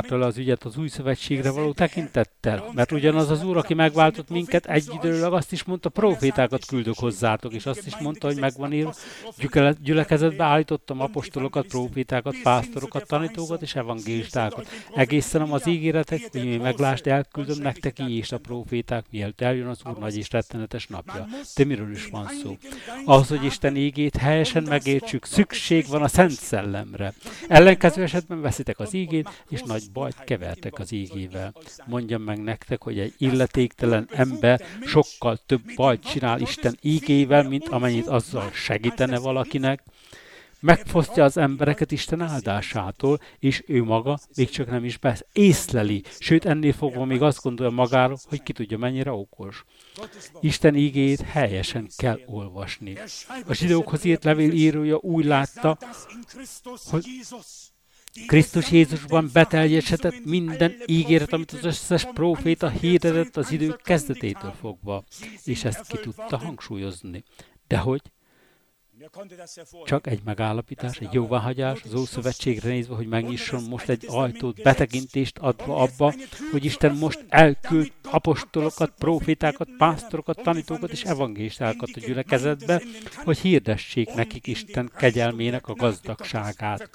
zárta le az ügyet az új szövetségre való tekintettel? Mert ugyanaz az Úr, aki megváltott minket, egyidőleg azt is mondta, profétákat küldök hozzátok, és azt is mondta, hogy megvan írva, gyülekezetbe állítottam apostolokat, profétákat, pásztorokat, tanítókat és evangélistákat. Egészen az ígéretek, hogy mi meglásd, elküldöm nektek így és a proféták, mielőtt eljön az Úr nagy és rettenetes napja. De miről is van szó? Ahhoz, hogy Isten ígét helyesen megértsük, szükség van a Szent Szellemre. Ellenkező esetben veszitek az ígét, és nagy bajt kevertek az ígével. Mondjam meg nektek, hogy egy illetéktelen ember sokkal több bajt csinál Isten ígével, mint amennyit azzal segítene valakinek. Megfosztja az embereket Isten áldásától, és ő maga még csak nem is besz észleli, sőt ennél fogva még azt gondolja magáról, hogy ki tudja mennyire okos. Isten ígéjét helyesen kell olvasni. A zsidókhoz írt levél írója úgy látta, hogy Krisztus Jézusban beteljesedett minden ígéret, amit az összes próféta hirdetett az idők kezdetétől fogva, és ezt ki tudta hangsúlyozni. De hogy? Csak egy megállapítás, egy jóváhagyás az Ószövetségre nézve, hogy megnyisson most egy ajtót, betekintést adva abba, hogy Isten most elküld apostolokat, profétákat, pásztorokat, tanítókat és evangélistákat a gyülekezetbe, hogy hirdessék nekik Isten kegyelmének a gazdagságát.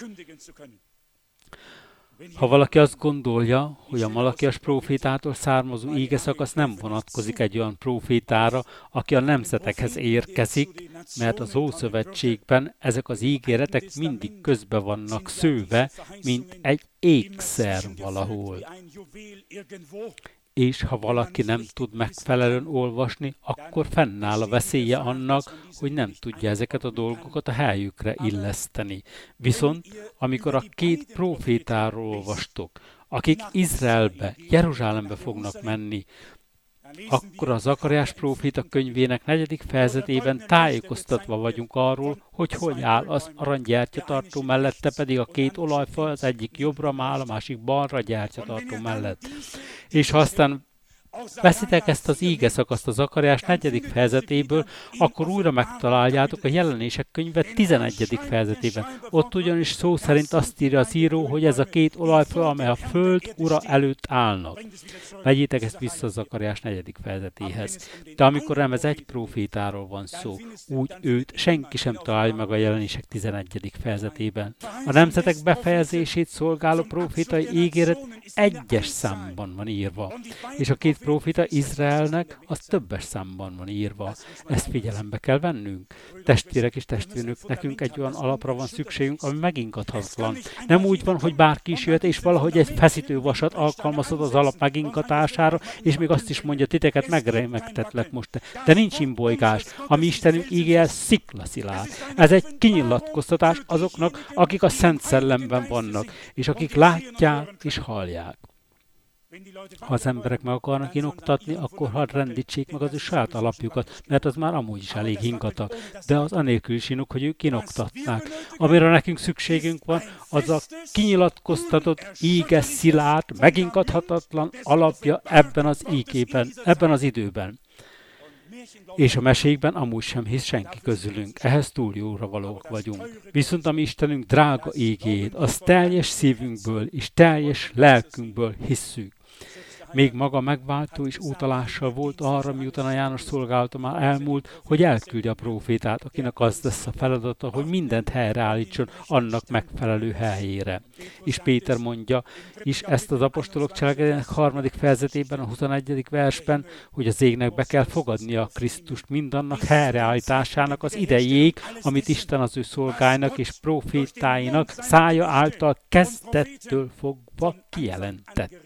Ha valaki azt gondolja, hogy a Malakias prófétától származó ígeszakasz nem vonatkozik egy olyan prófétára, aki a nemzetekhez érkezik, mert az Ószövetségben ezek az ígéretek mindig közbe vannak szőve, mint egy ékszer valahol. És ha valaki nem tud megfelelően olvasni, akkor fennáll a veszélye annak, hogy nem tudja ezeket a dolgokat a helyükre illeszteni. Viszont, amikor a két prófétáról olvastok, akik Izraelbe, Jeruzsálembe fognak menni, akkor a Zakariás próféta könyvének negyedik fejezetében tájékoztatva vagyunk arról, hogy hogy áll az aranygyertyatartó mellette pedig a két olajfa, az egyik jobbra áll, a másik balra gyertyatartó mellett. És ha aztán veszitek ezt az íge szakaszt a Zakariás negyedik fejezetéből, akkor újra megtaláljátok a Jelenések könyve tizenegyedik fejezetében. Ott ugyanis szó szerint azt írja az író, hogy ez a két olajfa, amely a föld ura előtt állnak. Vegyétek ezt vissza a Zakariás negyedik fejezetéhez. De amikor nem ez egy prófétáról van szó, úgy őt senki sem találja meg a Jelenések tizenegyedik fejezetében. A nemzetek befejezését szolgáló prófétai ígéret egyes számban van írva, és a két próféta Izraelnek az többes számban van írva. Ezt figyelembe kell vennünk. Testvérek és testvérnők, nekünk egy olyan alapra van szükségünk, ami megingathatatlan. Nem úgy van, hogy bárki is jöhet, és valahogy egy feszítővasat alkalmazhat az alap megingatására, és még azt is mondja, titeket megrémegtetlek most. De nincs imbolygás. Ami Istenünk ígéje, sziklaszilárd. Ez egy kinyilatkoztatás azoknak, akik a Szent Szellemben vannak, és akik látják és hallják. Ha az emberek meg akarnak inoktatni, akkor hadd rendítsék meg az ő saját alapjukat, mert az már amúgy is elég hingatag. De az anélkül is inok, hogy ők inoktatnák. Amire nekünk szükségünk van, az a kinyilatkoztatott, íge, szilárd, megingathatatlan alapja ebben az ígében, ebben az időben. És a mesékben amúgy sem hisz senki közülünk. Ehhez túl jóra valók vagyunk. Viszont a mi Istenünk drága ígéjét, az teljes szívünkből és teljes lelkünkből hisszük. Még maga megváltó és utalással volt arra, miután a János szolgálata már elmúlt, hogy elküldje a prófétát, akinek az lesz a feladata, hogy mindent helyreállítson annak megfelelő helyére. És Péter mondja, és ezt az apostolok cselekedetének harmadik fejezetében, a huszonegyedik versben, hogy az égnek be kell fogadnia a Krisztust mindannak helyreállításának az idejéig, amit Isten az ő szolgáinak és prófétáinak szája által kezdettől fogva kijelentett.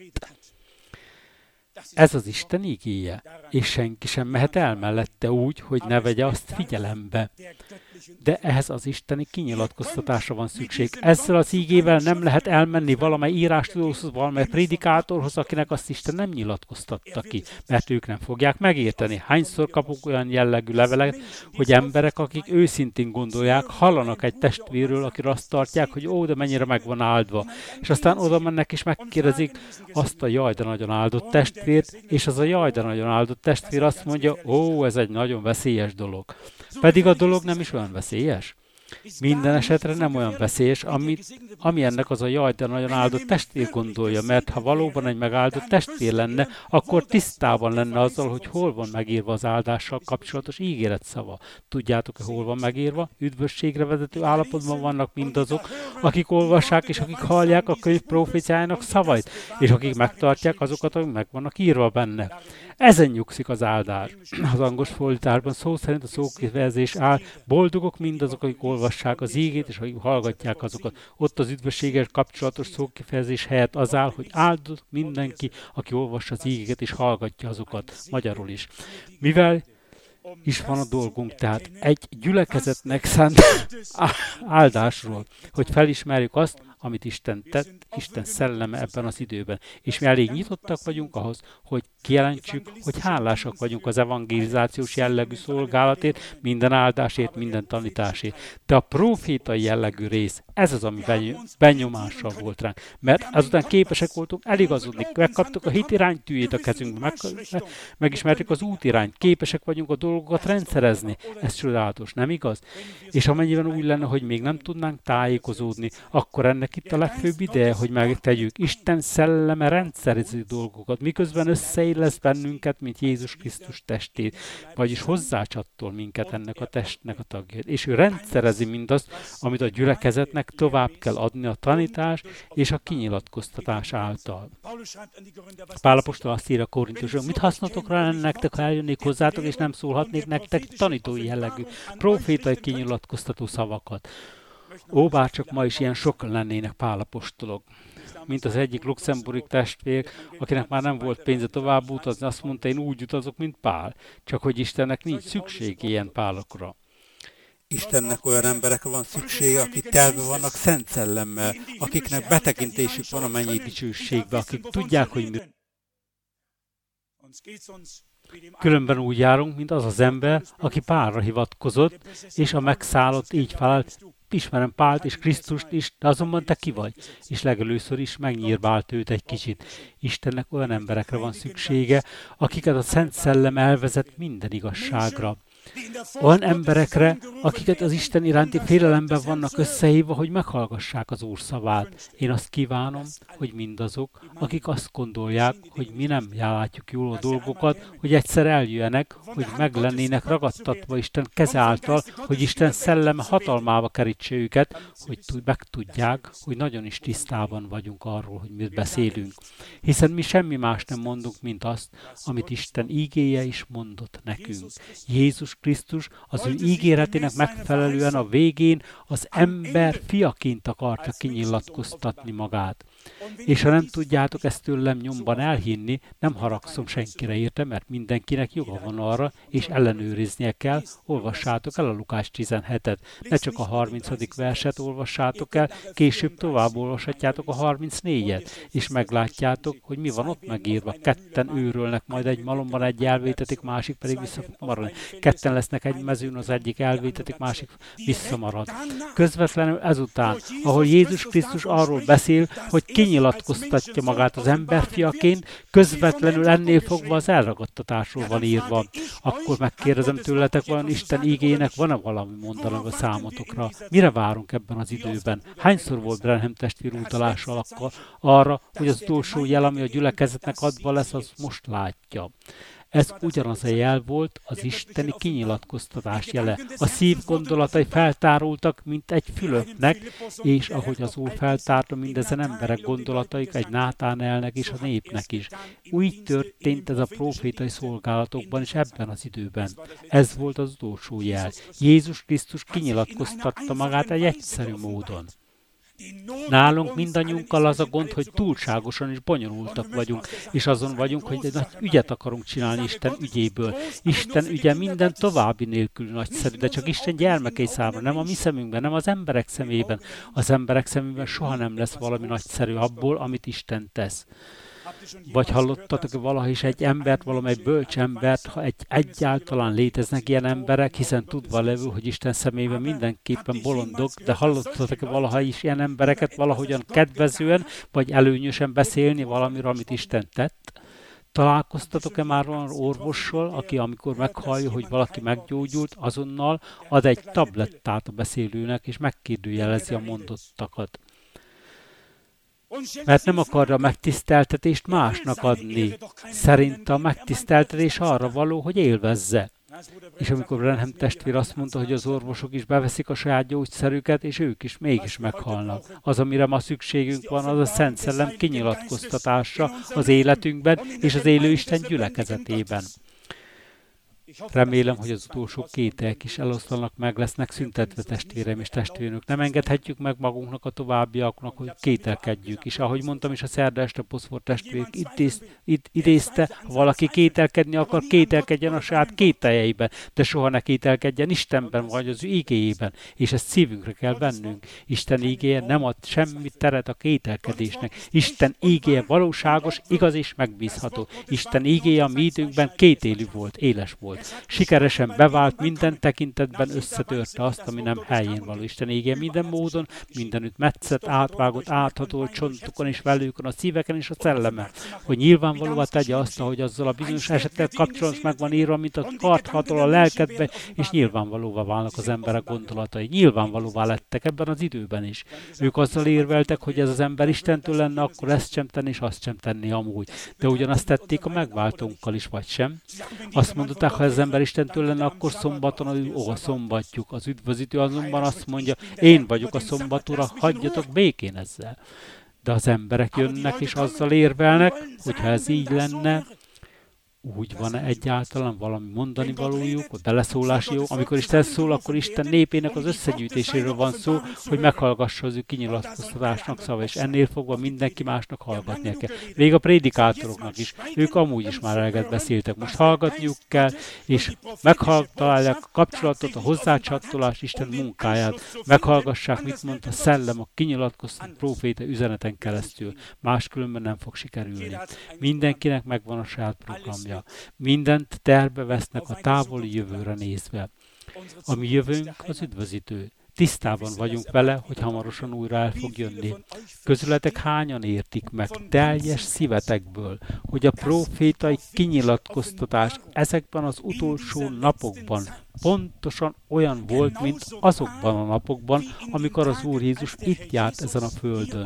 Ez az Isten ígéje, és senki sem mehet el mellette úgy, hogy ne vegye azt figyelembe. De ehhez az isteni kinyilatkoztatásra van szükség. Ezzel az ígével nem lehet elmenni valamely írástudóhoz, valamely prédikátorhoz, akinek azt Isten nem nyilatkoztatta ki, mert ők nem fogják megérteni. Hányszor kapunk olyan jellegű leveleket, hogy emberek, akik őszintén gondolják, hallanak egy testvérről, akiről azt tartják, hogy ó, de mennyire meg van áldva. És aztán oda mennek és megkérdezik azt a jaj, de nagyon áldott testvért, és az a jaj, de nagyon áldott testvér azt mondja, ó, ez egy nagyon veszélyes dolog. Pedig a dolog nem is olyan veszélyes. Minden esetre nem olyan veszélyes, ami, ami ennek az a jaj, de nagyon áldott testvér gondolja, mert ha valóban egy megáldott testvér lenne, akkor tisztában lenne azzal, hogy hol van megírva az áldással kapcsolatos ígéret szava. Tudjátok-e, hol van megírva? Üdvösségre vezető állapotban vannak mindazok, akik olvassák és akik hallják a könyv proféciájának szavait, és akik megtartják azokat, amik meg vannak írva benne. Ezen nyugszik az áldás. Az angol fordításban szó szerint a szókifejezés áll, boldogok mindazok, akik olvassák az ígét, és akik hallgatják azokat. Ott az üdvösséges kapcsolatos szókifejezés helyett az áll, hogy áldott mindenki, aki olvassa az ígéket és hallgatja azokat. Magyarul is. Mivel is van a dolgunk, tehát egy gyülekezetnek szánt áldásról, hogy felismerjük azt, amit Isten tett, Isten szelleme ebben az időben. És mi elég nyitottak vagyunk ahhoz, hogy kijelentsük, hogy hálásak vagyunk az evangelizációs jellegű szolgálatért, minden áldásért, minden tanításért. De a profétai jellegű rész, ez az, ami benyomással volt ránk. Mert azután képesek voltunk eligazodni, megkaptuk a hit iránytűjét a kezünkbe, meg, megismertük az útirányt, képesek vagyunk a dolgokat rendszerezni. Ez csodálatos, nem igaz? És amennyiben úgy lenne, hogy még nem tudnánk tájékozódni, akkor ennek itt a legfőbb ideje, hogy megtegyük. Isten szelleme rendszerező dolgokat, miközben összeillesz bennünket, mint Jézus Krisztus testét, vagyis hozzácsattol minket ennek a testnek a tagjait. És ő rendszerezi mindazt, amit a gyülekezetnek tovább kell adni a tanítás és a kinyilatkoztatás által. Pál apostol azt ír a Korintusok, mit hasznotokra lenne nektek, ha eljönnék hozzátok, és nem szólhatnék nektek tanítói jellegű, profétai kinyilatkoztató szavakat. Ó, bár csak ma is ilyen sok lennének Pál apostolok. Mint az egyik luxemburgi testvér, akinek már nem volt pénze tovább utazni, azt mondta, én úgy utazok, mint Pál, csak hogy Istennek nincs szükség ilyen pálokra. Istennek olyan emberekre van szüksége, akik telve vannak Szent Szellemmel, akiknek betekintésük van a mennyi dicsőségbe, akik tudják, hogy mi. Különben úgy járunk, mint az az ember, aki Pálra hivatkozott, és a megszállott így felelt, ismerem Pált és Krisztust is, de azonban te ki vagy? És legelőször is megnyírbált őt egy kicsit. Istennek olyan emberekre van szüksége, akiket a Szent Szellem elvezet minden igazságra. Olyan emberekre, akiket az Isten iránti félelemben vannak összehívva, hogy meghallgassák az Úr szavát. Én azt kívánom, hogy mindazok, akik azt gondolják, hogy mi nem látjuk jól a dolgokat, hogy egyszer eljöjjenek, hogy meg lennének ragadtatva Isten keze által, hogy Isten szelleme hatalmába kerítse őket, hogy megtudják, hogy nagyon is tisztában vagyunk arról, hogy mit beszélünk. Hiszen mi semmi más nem mondunk, mint azt, amit Isten ígéje is mondott nekünk. Jézus Krisztus az ő ígéretének megfelelően a végén az ember fiaként akarta kinyilatkoztatni magát. És ha nem tudjátok ezt tőlem nyomban elhinni, nem haragszom senkire érte, mert mindenkinek joga van arra, és ellenőriznie kell, olvassátok el a Lukás tizenhetet. Ne csak a harmincadik verset olvassátok el, később tovább olvashatjátok a harmincnégyet, és meglátjátok, hogy mi van ott megírva. Ketten őrölnek, majd egy malomban egy elvétetik, másik pedig vissza fog maradni. Ketten lesznek egy mezőn, az egyik elvétetik, másik visszamarad. Közvetlenül ezután, ahol Jézus Krisztus arról beszél, hogy kinyilatkoztatja magát az emberfiaként, közvetlenül ennél fogva az elragadtatásról van írva. Akkor megkérdezem tőletek, vajon Isten ígének van-e valami mondanak a számotokra? Mire várunk ebben az időben? Hányszor volt Branham testvér utalással akkor arra, hogy az utolsó jel, ami a gyülekezetnek adva lesz, az most látja? Ez ugyanaz a jel volt, az isteni kinyilatkoztatás jele. A szív gondolatai feltárultak, mint egy fülöpnek, és ahogy az Úr feltárta mindezen emberek gondolataik egy Nátánelnek és a népnek is. Úgy történt ez a profétai szolgálatokban is ebben az időben. Ez volt az utolsó jel. Jézus Krisztus kinyilatkoztatta magát egy egyszerű módon. Nálunk mindannyiunkkal az a gond, hogy túlságosan és bonyolultak vagyunk, és azon vagyunk, hogy egy nagy ügyet akarunk csinálni Isten ügyéből. Isten ügye minden további nélkül nagyszerű, de csak Isten gyermekei számára, nem a mi szemünkben, nem az emberek szemében. Az emberek szemében soha nem lesz valami nagyszerű abból, amit Isten tesz. Vagy hallottatok valaha is egy embert, valamely bölcs embert, ha egy egyáltalán léteznek ilyen emberek, hiszen tudva levő, hogy Isten szemében mindenképpen bolondok, de hallottatok valaha is ilyen embereket valahogyan kedvezően, vagy előnyösen beszélni valamiről, amit Isten tett? Találkoztatok-e már olyan orvossal, aki amikor meghallja, hogy valaki meggyógyult, azonnal ad egy tablettát a beszélőnek, és megkérdőjelezi a mondottakat? Mert nem akarja a megtiszteltetést másnak adni. Szerinte a megtiszteltetés arra való, hogy élvezze. És amikor Branham testvér azt mondta, hogy az orvosok is beveszik a saját gyógyszerüket, és ők is mégis meghalnak. Az, amire ma szükségünk van, az a Szent Szellem kinyilatkoztatása az életünkben és az élő Isten gyülekezetében. Remélem, hogy az utolsó kételyek is eloszlanak, meg lesznek szüntetve, testvérem és testvérnök. Nem engedhetjük meg magunknak a továbbiaknak, hogy kételkedjük. És ahogy mondtam is, a szerda este Poszfor testvér idéz, id, idézte, ha valaki kételkedni akar, kételkedjen a saját kételjeiben, de soha ne kételkedjen Istenben vagy az ő igéjében. És ezt szívünkre kell vennünk. Isten igéje nem ad semmi teret a kételkedésnek. Isten igéje valóságos, igaz és megbízható. Isten igéje a mi időnkben kétélű volt, éles volt. Sikeresen bevált, minden tekintetben összetörte azt, ami nem helyén való. Isten igéje minden módon, mindenütt metszett, átvágott, átható csontokon és velőkön, a szíveken és a szellemen, hogy nyilvánvalóvá tegye azt, hogy azzal a bizonyos esettel kapcsolatban meg van írva, mint a karthatol a lelkedbe, és nyilvánvalóvá válnak az emberek gondolatai. Nyilvánvalóvá lettek ebben az időben is. Ők azzal érveltek, hogy ez az ember Istentől lenne, akkor ezt sem tenni, és azt sem tenni amúgy. De ugyanazt tették a megváltónkkal is, vagy sem. Azt mondták, ha ez az ember Istentől lenne, akkor szombaton az ő ó, szombatjuk. Az üdvözítő azonban azt mondja, én vagyok a szombat ura, hagyjatok békén ezzel. De az emberek jönnek és azzal érvelnek, hogyha ez így lenne, úgy van-e egyáltalán valami mondani valójuk, vagy beleszólási jó? Amikor Isten szól, akkor Isten népének az összegyűjtéséről van szó, hogy meghallgassa az ő kinyilatkoztatásnak szava, és ennél fogva mindenki másnak hallgatnia kell. Még a prédikátoroknak is. Ők amúgy is már eleget beszéltek. Most hallgatniuk kell, és meghallgatják a kapcsolatot, a hozzácsatolás Isten munkáját. Meghallgassák, mit mond a szellem, a kinyilatkoztat próféta üzeneten keresztül. Máskülönben nem fog sikerülni. Mindenkinek megvan a saját programja. Mindent terve vesznek a távoli jövőre nézve. A mi jövőnk az üdvözítő. Tisztában vagyunk vele, hogy hamarosan újra el fog jönni. Közületek hányan értik meg teljes szívetekből, hogy a prófétai kinyilatkoztatás ezekben az utolsó napokban pontosan olyan volt, mint azokban a napokban, amikor az Úr Jézus itt járt ezen a földön,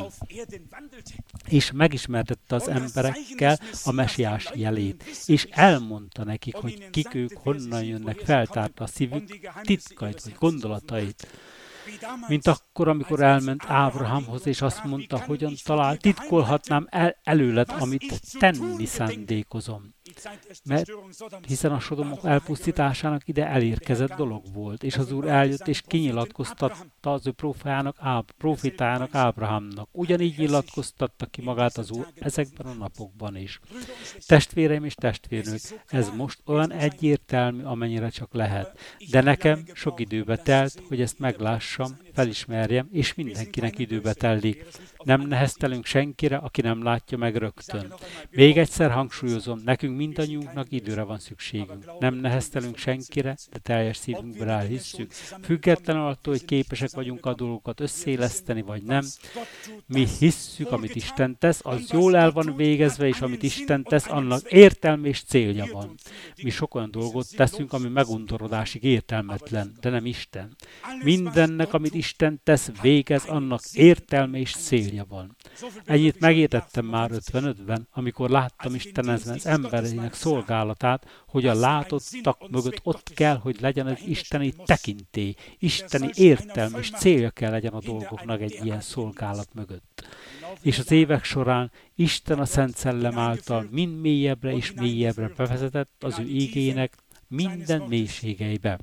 és megismertette az emberekkel a mesiás jelét, és elmondta nekik, hogy kik ők, honnan jönnek, feltárta a szívük titkait vagy gondolatait. Mint akkor, amikor elment Ábrahámhoz, és azt mondta, hogyan talál, titkolhatnám el előled, amit tenni szándékozom. Mert hiszen a Sodomok elpusztításának ide elérkezett dolog volt, és az Úr eljött és kinyilatkoztatta az ő profétájának Ábrahámnak. Ugyanígy nyilatkoztatta ki magát az Úr ezekben a napokban is. Testvéreim és testvérnők, ez most olyan egyértelmű, amennyire csak lehet. De nekem sok időbe telt, hogy ezt meglássam, felismerjem, és mindenkinek időbe telik. Nem neheztelünk senkire, aki nem látja meg rögtön. Még egyszer hangsúlyozom, nekünk mindannyiunknak időre van szükségünk. Nem neheztelünk senkire, de teljes szívünkből elhisszük. Függetlenül attól, hogy képesek vagyunk a dolgokat összeéleszteni, vagy nem. Mi hisszük, amit Isten tesz, az jól el van végezve, és amit Isten tesz, annak értelme és célja van. Mi sok olyan dolgot teszünk, ami megundorodásig értelmetlen, de nem Isten. Mindennek, amit Isten tesz, végez, annak értelme és célja van. Ennyit megértettem már ötvenötben, amikor láttam Isten ezen az emberének szolgálatát, hogy a látottak mögött ott kell, hogy legyen az isteni tekintély, isteni értelme és célja kell legyen a dolgoknak egy ilyen szolgálat mögött. És az évek során Isten a Szent Szellem által mind mélyebbre és mélyebbre bevezetett az ő igének minden mélységeibe.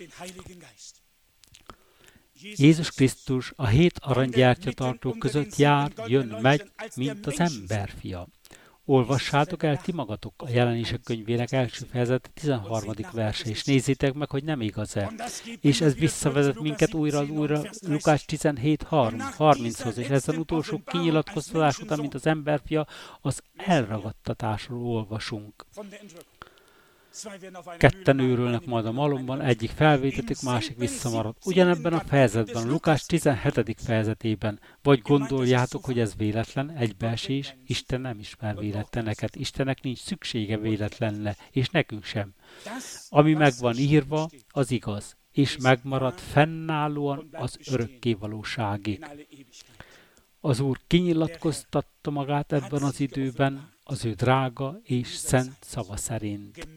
Jézus Krisztus a hét aranygyertyatartók között jár, jön, megy, mint az emberfia. Olvassátok el ti magatok a Jelenések könyvének első fejezet tizenharmadik verse, és nézzétek meg, hogy nem igaz-e. És ez visszavezet minket újra az újra Lukács tizenhét harminchoz, és ezen utolsó kinyilatkoztatás után, mint az emberfia, az elragadtatásról olvasunk. Ketten őrülnek majd a malomban, egyik felvétetik, másik visszamarad. Ugyanebben a fejezetben, Lukás tizenhetedik fejezetében, vagy gondoljátok, hogy ez véletlen, egybeesés, Isten nem ismer véletleneket, Istennek nincs szüksége véletlenre, és nekünk sem. Ami meg van írva, az igaz, és megmarad fennállóan az örökkévalóságig. Az Úr kinyilatkoztatta magát ebben az időben, az ő drága és szent szava szerint.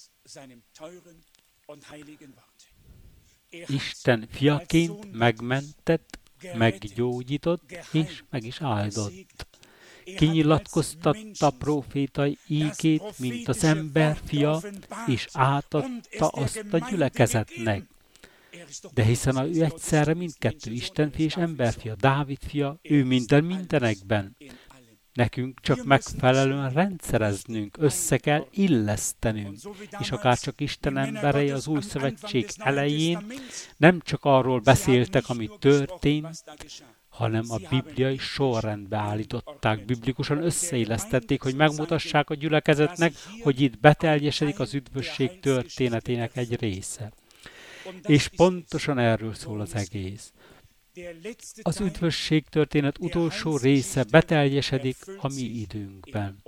Isten fiaként megmentett, meggyógyított és meg is áldott. Kinyilatkoztatta a prófétai ígét, mint az ember fia, és átadta azt a gyülekezetnek. De hiszen a ő egyszerre mindkettő Istenfia és emberfia, Dávid fia, ő minden mindenekben. Nekünk csak megfelelően rendszereznünk, össze kell illesztenünk, és akár csak Isten emberei az új szövetség elején nem csak arról beszéltek, ami történt, hanem a bibliai sorrendbe állították, biblikusan összeillesztették, hogy megmutassák a gyülekezetnek, hogy itt beteljesedik az üdvösség történetének egy része. És pontosan erről szól az egész. Az üdvösség történet utolsó része beteljesedik a mi időnkben.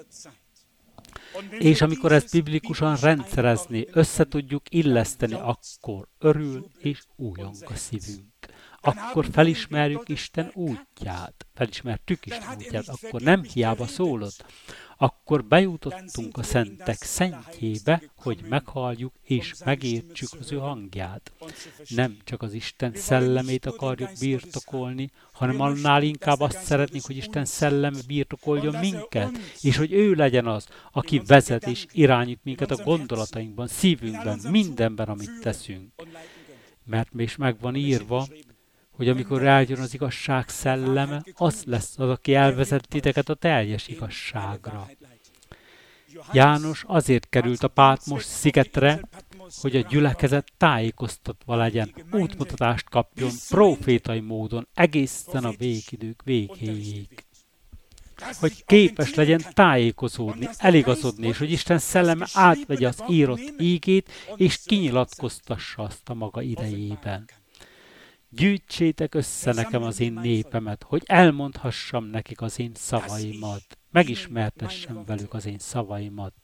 És amikor ezt biblikusan rendszerezni, össze tudjuk illeszteni, akkor örül és újong a szívünk. Akkor felismerjük Isten útját, felismertük Isten útját, akkor nem hiába szólott. Akkor bejutottunk a szentek szentjébe, hogy meghalljuk és megértsük az ő hangját. Nem csak az Isten szellemét akarjuk birtokolni, hanem annál inkább azt szeretnénk, hogy Isten szelleme birtokoljon minket, és hogy ő legyen az, aki vezet és irányít minket a gondolatainkban, szívünkben, mindenben, amit teszünk. Mert még meg van írva, hogy amikor eljön az igazság szelleme, az lesz az, aki elvezet titeket a teljes igazságra. János azért került a Pátmos szigetre, hogy a gyülekezet tájékoztatva legyen, útmutatást kapjon profétai módon egészen a végidők végéig. Hogy képes legyen tájékozódni, eligazodni, és hogy Isten szelleme átvegye az írott ígét, és kinyilatkoztassa azt a maga idejében. Gyűjtsétek össze nekem az én népemet, hogy elmondhassam nekik az én szavaimat, megismertessem velük az én szavaimat.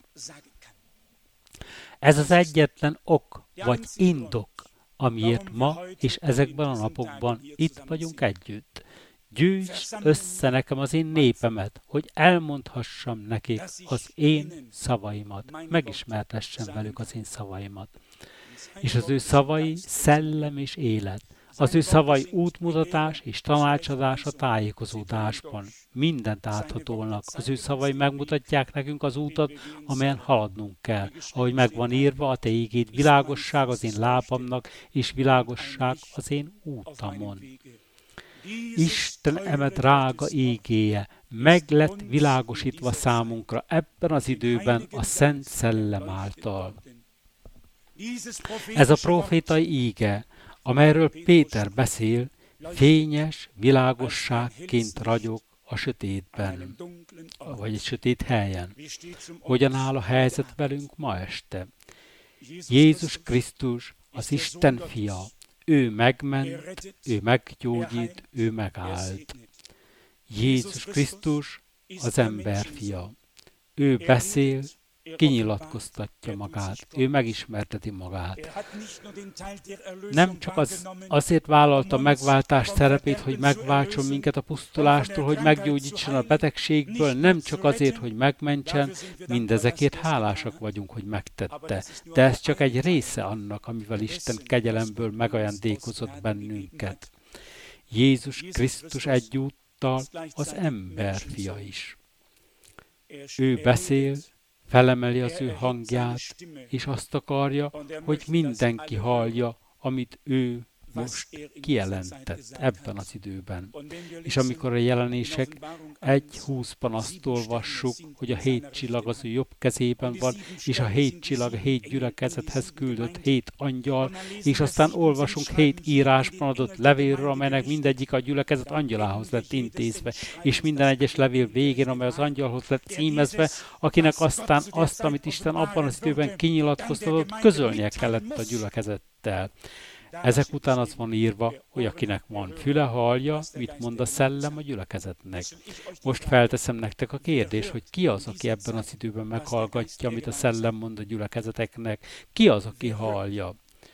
Ez az egyetlen ok, vagy indok, amiért ma és ezekben a napokban itt vagyunk együtt. Gyűjts össze nekem az én népemet, hogy elmondhassam nekik az én szavaimat, megismertessem velük az én szavaimat. És az ő szavai szellem és élet. Az ő szavai útmutatás és tanácsadás a tájékozódásban. Mindent áthatolnak. Az ő szavai megmutatják nekünk az útat, amelyen haladnunk kell. Ahogy megvan írva, a te ígéd világosság az én lábamnak, és világosság az én útamon. Isten eme drága ígéje meg lett világosítva számunkra ebben az időben a Szent Szellem által. Ez a profétai íge, amelyről Péter beszél, fényes világosságként ragyog a sötétben, vagy egy sötét helyen. Hogyan áll a helyzet velünk ma este? Jézus Krisztus, az Isten fia, ő megment, ő meggyógyít, ő megáld. Jézus Krisztus, az ember fia. Ő beszél, kinyilatkoztatja magát, ő megismerteti magát. Nem csak az, azért vállalta a megváltás szerepét, hogy megváltson minket a pusztulástól, hogy meggyógyítson a betegségből, nem csak azért, hogy megmentsen, mindezekért hálásak vagyunk, hogy megtette. De ez csak egy része annak, amivel Isten kegyelemből megajándékozott bennünket. Jézus Krisztus egyúttal az ember fia is. Ő beszél, felemeli az ő hangját, és azt akarja, hogy mindenki hallja, amit ő most kijelentett ebben az időben. És amikor a jelenések egy húszban azt olvassuk, hogy a hét csillag az ő jobb kezében van, és a hét csillag a hét gyülekezethez küldött hét angyal, és aztán olvasunk hét írásban adott levélről, amelynek mindegyik a gyülekezet angyalához lett intézve, és minden egyes levél végén, amely az angyalhoz lett címezve, akinek aztán azt, amit Isten abban az időben kinyilatkoztatott, közölnie kellett a gyülekezettel. Ezek után az van írva, hogy akinek van füle, hallja, mit mond a szellem a gyülekezetnek. Most felteszem nektek a kérdést, hogy ki az, aki ebben az időben meghallgatja, amit a szellem mond a gyülekezeteknek? Ki az, aki hallja?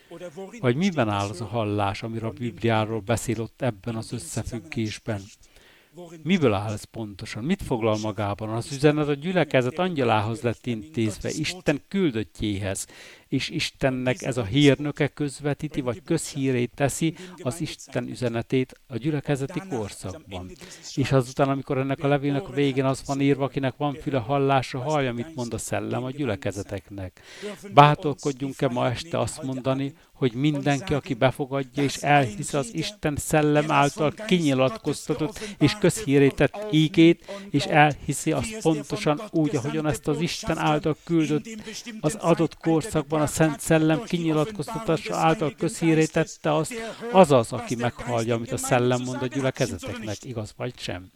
Vagy miben áll az a hallás, amiről a Bibliáról beszél ott ebben az összefüggésben? Miből áll ez pontosan? Mit foglal magában? Az üzenet a gyülekezet angyalához lett intézve, Isten küldöttjéhez, és Istennek ez a hírnöke közvetíti, vagy közhírét teszi az Isten üzenetét a gyülekezeti korszakban. És azután, amikor ennek a levélnek a végén az van írva, akinek van füle hallásra, hallja, mit mond a szellem a gyülekezeteknek. Bátorkodjunk-e ma este azt mondani, hogy mindenki, aki befogadja és elhiszi az Isten szellem által kinyilatkoztatott és közhírétett ígét, és elhiszi azt pontosan úgy, ahogyan ezt az Isten által küldött az adott korszakban a Szent Szellem kinyilatkoztatása által közhírétette azt, az az, aki meghallja, amit a Szellem mond a gyülekezeteknek, igaz vagy sem.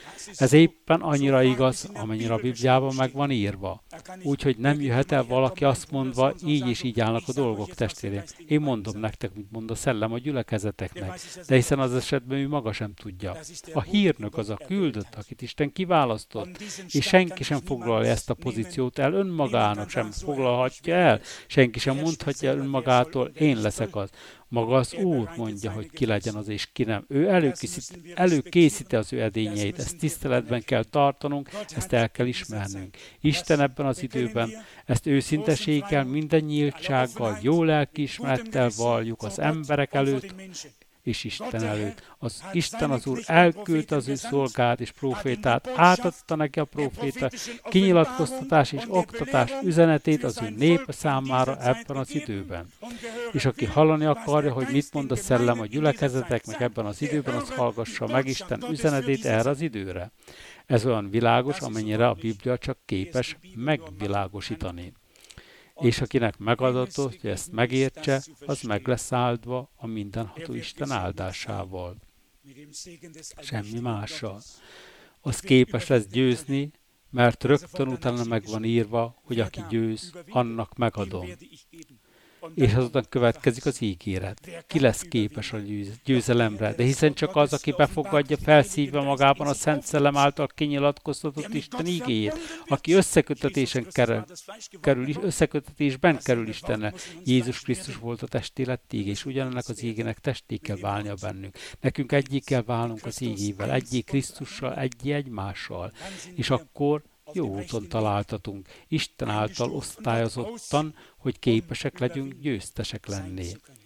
Ez éppen annyira igaz, amennyire a Bibliában meg van írva. Úgyhogy nem jöhet el valaki azt mondva, így és így állnak a dolgok, testvérem. Én mondom nektek, mit mond a szellem a gyülekezeteknek, de hiszen az esetben ő maga sem tudja. A hírnök az a küldött, akit Isten kiválasztott, és senki sem foglalja ezt a pozíciót el önmagának, sem foglalhatja el, senki sem mondhatja önmagától, én leszek az. Maga az Úr mondja, hogy ki legyen az és ki nem. Ő előkészít, előkészíti az ő edényeit, ezt tiszteletben kell tartanunk, ezt el kell ismernünk. Isten ebben az időben ezt őszinteséggel, minden nyíltsággal, jó lelkiismerettel valljuk az emberek előtt, és Isten előtt. Az Isten az Úr elküldte az ő szolgát és prófétát, átadta neki a próféta kinyilatkoztatás és oktatás üzenetét az ő népe számára ebben az időben. És aki hallani akarja, hogy mit mond a szellem a gyülekezeteknek ebben az időben, az hallgassa meg Isten üzenetét erre az időre. Ez olyan világos, amennyire a Biblia csak képes megvilágosítani. És akinek megadatott, hogy ezt megértse, az meg lesz áldva a mindenható Isten áldásával. Semmi mással. Az képes lesz győzni, mert rögtön utána meg van írva, hogy aki győz, annak megadom. És azután következik az ígéret. Ki lesz képes a győzelemre? De hiszen csak az, aki befogadja, felszívja magában a Szent Szellem által kinyilatkoztatott Isten ígéjét, aki összekötetésen kerül, kerül, összekötetésben kerül Istennel. Jézus Krisztus volt a testé lett íg, és ugyanennek az ígének testé kell válnia bennünk. Nekünk egyik kell válnunk az ígével, egyik Krisztussal, egyik egymással. És akkor jó úton találtatunk, Isten által osztályozottan, hogy képesek legyünk győztesek lenni.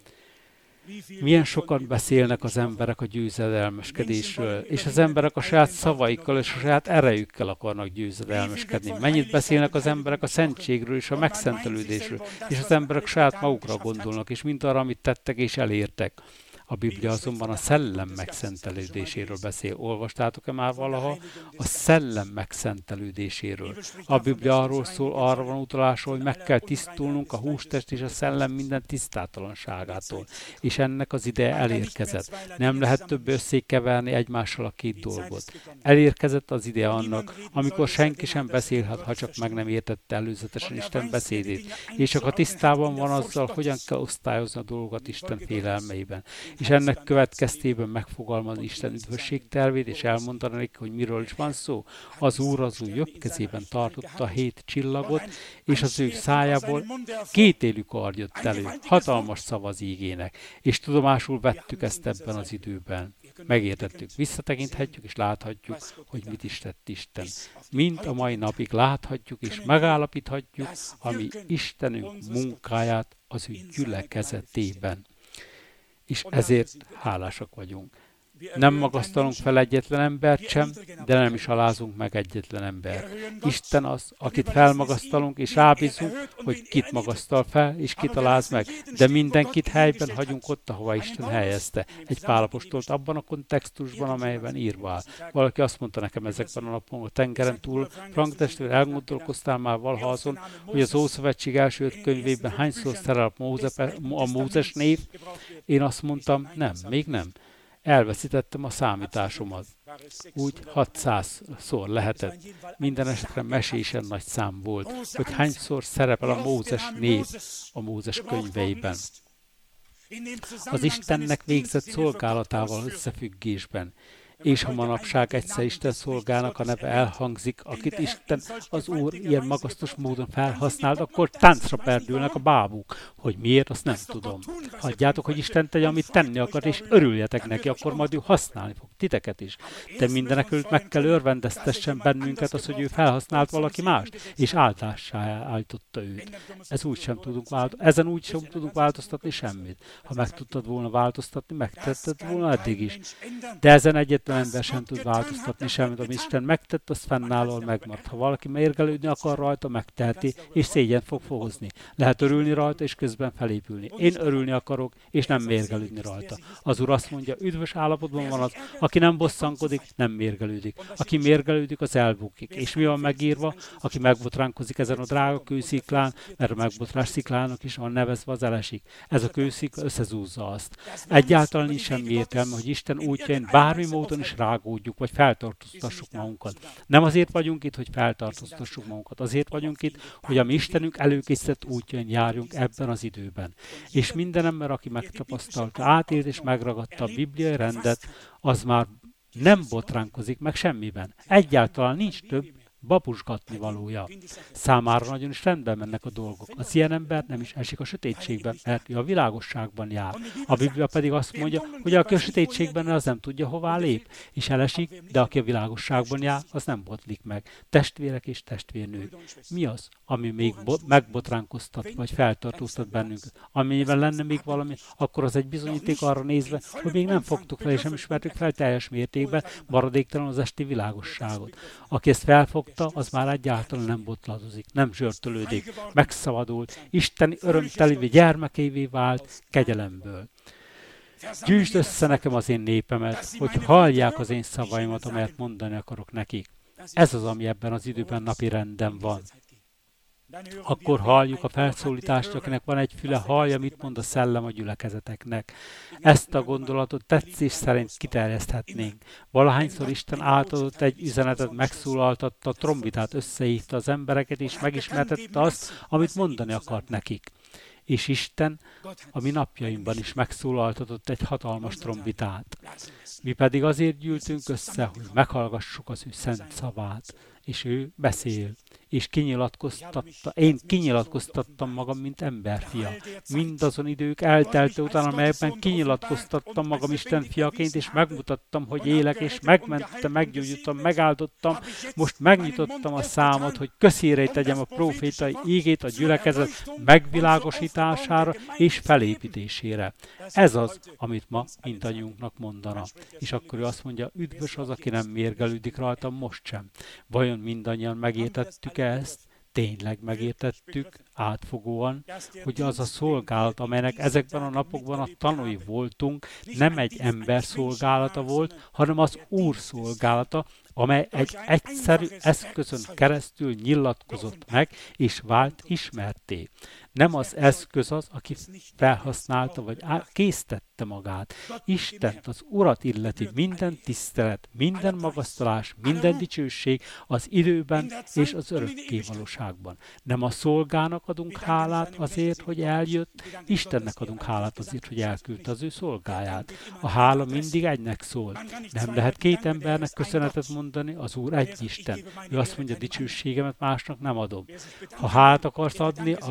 Milyen sokan beszélnek az emberek a győzedelmeskedésről, és az emberek a saját szavaikkal és a saját erejükkel akarnak győzedelmeskedni. Mennyit beszélnek az emberek a szentségről és a megszentelődésről, és az emberek saját magukra gondolnak, és mind arra, amit tettek és elértek. A Biblia azonban a szellem megszentelődéséről beszél. Olvastátok-e már valaha? A szellem megszentelődéséről. A Biblia arról szól, arra van utalásról, hogy meg kell tisztulnunk a hústest és a szellem minden tisztátalanságától. És ennek az ideje elérkezett. Nem lehet több összekeverni egymással a két dolgot. Elérkezett az ideje annak, amikor senki sem beszélhet, ha csak meg nem értette előzetesen Isten beszédét. És csak a tisztában van azzal, hogyan kell osztályozni a dolgokat Isten félelmeiben. És ennek következtében megfogalmazni Isten üdvösség tervét, és elmondani neki, hogy miről is van szó. Az Úr az ő jobb kezében tartotta a hét csillagot, és az ő szájából kétélű kard jött elő, hatalmas szava az ígének, és tudomásul vettük ezt ebben az időben. Megértettük, visszatekinthetjük, és láthatjuk, hogy mit is tett Isten. Mint a mai napig láthatjuk, és megállapíthatjuk, ami Istenünk munkáját az ő gyülekezetében. És ezért hálásak vagyunk. Nem magasztalunk fel egyetlen embert sem, de nem is alázunk meg egyetlen embert. Isten az, akit felmagasztalunk, és rábízunk, hogy kit magasztal fel, és kit aláz meg. De mindenkit helyben hagyunk ott, ahova Isten helyezte. Egy Pál apostolt abban a kontextusban, amelyben írva áll. Valaki azt mondta nekem ezekben a napon a tengeren túl, Frank testvér, elgondolkoztál már valaha azon, hogy az Ószövetség első öt könyvében hányszor szerel a Mózes név? Én azt mondtam, nem, még nem. Elveszítettem a számításomat. Úgy hatszázszor lehetett. Minden esetre mesésen nagy szám volt, hogy hányszor szerepel a Mózes név a Mózes könyveiben. Az Istennek végzett szolgálatával összefüggésben. És ha manapság egyszer Isten szolgának a neve elhangzik, akit Isten az Úr ilyen magasztos módon felhasznált, akkor táncra perdülnek a bábuk. Hogy miért, azt nem tudom. Hagyjátok, hogy Isten tegye, amit tenni akar, és örüljetek neki, akkor majd ő használni fog titeket is. De mindenekült meg kell örvendeztessen bennünket az, hogy ő felhasznált valaki mást, és áldássá állította őt. Ez úgy sem tudunk változtatni, ezen úgy sem tudunk változtatni semmit. Ha meg tudtad volna változtatni, megtetted volna eddig is. De ezen egyetlen ember sem tud változtatni semmit, amit Isten megtett, az fennállal megmaradt. Ha valaki mérgelődni akar rajta, megteheti, és szégyen fog fohozni. Lehet örülni rajta, és közben felépülni. Én örülni akarok, és nem mérgelődni rajta. Az Úr azt mondja, üdvös állapotban van az, aki nem bosszankodik, nem mérgelődik. Aki mérgelődik, az elbukik. És mi van megírva? Aki megbotránkozik ezen a drága kősziklán, mert a megbotrás sziklának is van nevezve, az elesik. Ez a kőszikla összezúzza azt. Egyáltalán nincs semmi értelme, hogy Isten útjain bármi módon is rágódjuk, vagy feltartóztassuk magunkat. Nem azért vagyunk itt, hogy feltartóztassuk magunkat. Azért vagyunk itt, hogy a mi Istenünk előkészített útjain járjunk ebben az időben. És minden ember, aki megtapasztalta, átélt és megragadta a bibliai rendet, az már nem botránkozik meg semmiben. Egyáltalán nincs több babusgatni valója. Számára nagyon is rendben mennek a dolgok. Az ilyen ember nem is esik a sötétségben, mert ő a világosságban jár. A Biblia pedig azt mondja, hogy aki a sötétségben, az nem tudja, hová lép, és elesik, de aki a világosságban jár, az nem botlik meg. Testvérek és testvérnők. Mi az, ami még bo- megbotránkoztat, vagy feltartóztat bennünket? Amennyiben lenne még valami, akkor az egy bizonyíték arra nézve, hogy még nem fogtuk fel, és nem ismertük fel teljes mértékben maradéktalan az esti világosságot. Aki ezt felfog, az már egyáltalán nem botladozik, nem zsörtölődik, megszabadult, isteni örömtelivé gyermekeivé vált kegyelemből. Gyűjtsd össze nekem az én népemet, hogy hallják az én szavaimat, amelyet mondani akarok nekik. Ez az, ami ebben az időben napi renden van. Akkor halljuk a felszólítást, akinek van egy füle, hallja, mit mond a szellem a gyülekezeteknek. Ezt a gondolatot tetszés szerint kiterjeszthetnénk. Valahányszor Isten átadott egy üzenetet, megszólaltatta, trombitát összehívta az embereket, és megismertette azt, amit mondani akart nekik. És Isten a mi napjainkban is megszólaltatott egy hatalmas trombitát. Mi pedig azért gyűltünk össze, hogy meghallgassuk az ő szent szavát. És ő beszél, és kinyilatkoztatta, én kinyilatkoztattam magam, mint emberfia. Mindazon idők eltelte után, amelyekben kinyilatkoztattam magam Isten fiaként, és megmutattam, hogy élek, és megmentem, meggyógyítottam, megáldottam. Most megnyitottam a számot, hogy közhírré tegyem a prófétai ígét a gyülekezet megvilágosítására és felépítésére. Ez az, amit ma mindannyiunknak mondana. És akkor ő azt mondja, üdvös az, aki nem mérgelődik rajtam most sem. Vajon mindannyian megértettük ezt? Tényleg megértettük átfogóan, hogy az a szolgálat, amelynek ezekben a napokban a tanúi voltunk, nem egy ember szolgálata volt, hanem az Úr szolgálata, amely egy egyszerű eszközön keresztül nyilatkozott meg, és vált ismertté. Nem az eszköz az, aki felhasználta, vagy késztette magát. Istent, az Urat illeti minden tisztelet, minden magasztalás, minden dicsőség az időben és az örökkévalóságban. Nem a szolgának adunk hálát azért, hogy eljött, Istennek adunk hálát azért, hogy elküldte az ő szolgáját. A hála mindig egynek szól. Nem lehet két embernek köszönetet mondani, az Úr egy Isten. Ő azt mondja, dicsőségemet másnak nem adom. Ha hálát akarsz adni, akkor az élő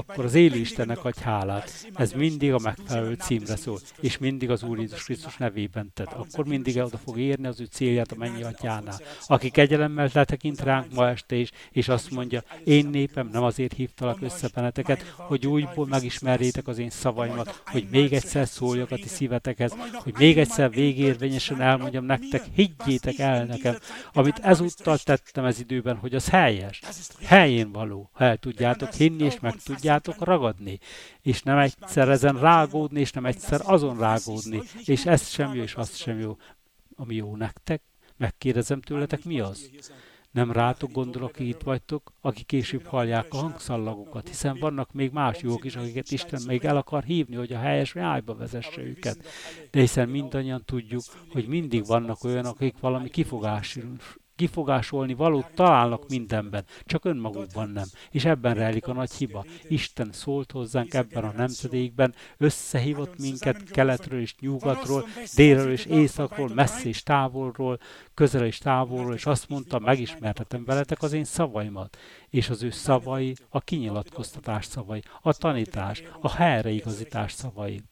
élő Istennek adj hálát. Ez mindig a megfelelő címre szól, és mindig az Úr Jézus Krisztus nevében tett. Akkor mindig oda fog érni az ő célját a mennyi atyánál. Aki kegyelemmel letekint ránk ma este is, és azt mondja, én népem, nem azért hívtalak össze benneteket, hogy újból megismerjétek az én szavaimat, hogy még egyszer szóljak a ti szívetekhez, hogy még egyszer végérvényesen elmondjam nektek, higgyétek el nekem, amit ezúttal tettem ez időben, hogy az helyes, helyén való, ha el tudjátok hinni, és meg tudjátok ragadni, és nem egyszer ezen rágódni, és nem egyszer azon rágódni, és ez sem jó, és az sem jó, ami jó nektek. Megkérdezem tőletek, mi az? Nem rátok gondolok, akik itt vagytok, akik később hallják a hangszallagokat, hiszen vannak még más jók is, akiket Isten még el akar hívni, hogy a helyes rájba vezesse őket. De hiszen mindannyian tudjuk, hogy mindig vannak olyanok, akik valami kifogás, kifogásolni valót találnak mindenben, csak önmagukban nem. És ebben rejlik a nagy hiba. Isten szólt hozzánk ebben a nemzedékben, összehívott minket keletről és nyugatról, délről és északról, messze és távolról, közel és távolról, és azt mondta, megismertetem veletek az én szavaimat. És az ő szavai, a kinyilatkoztatás szavai, a tanítás, a helyreigazítás szavai.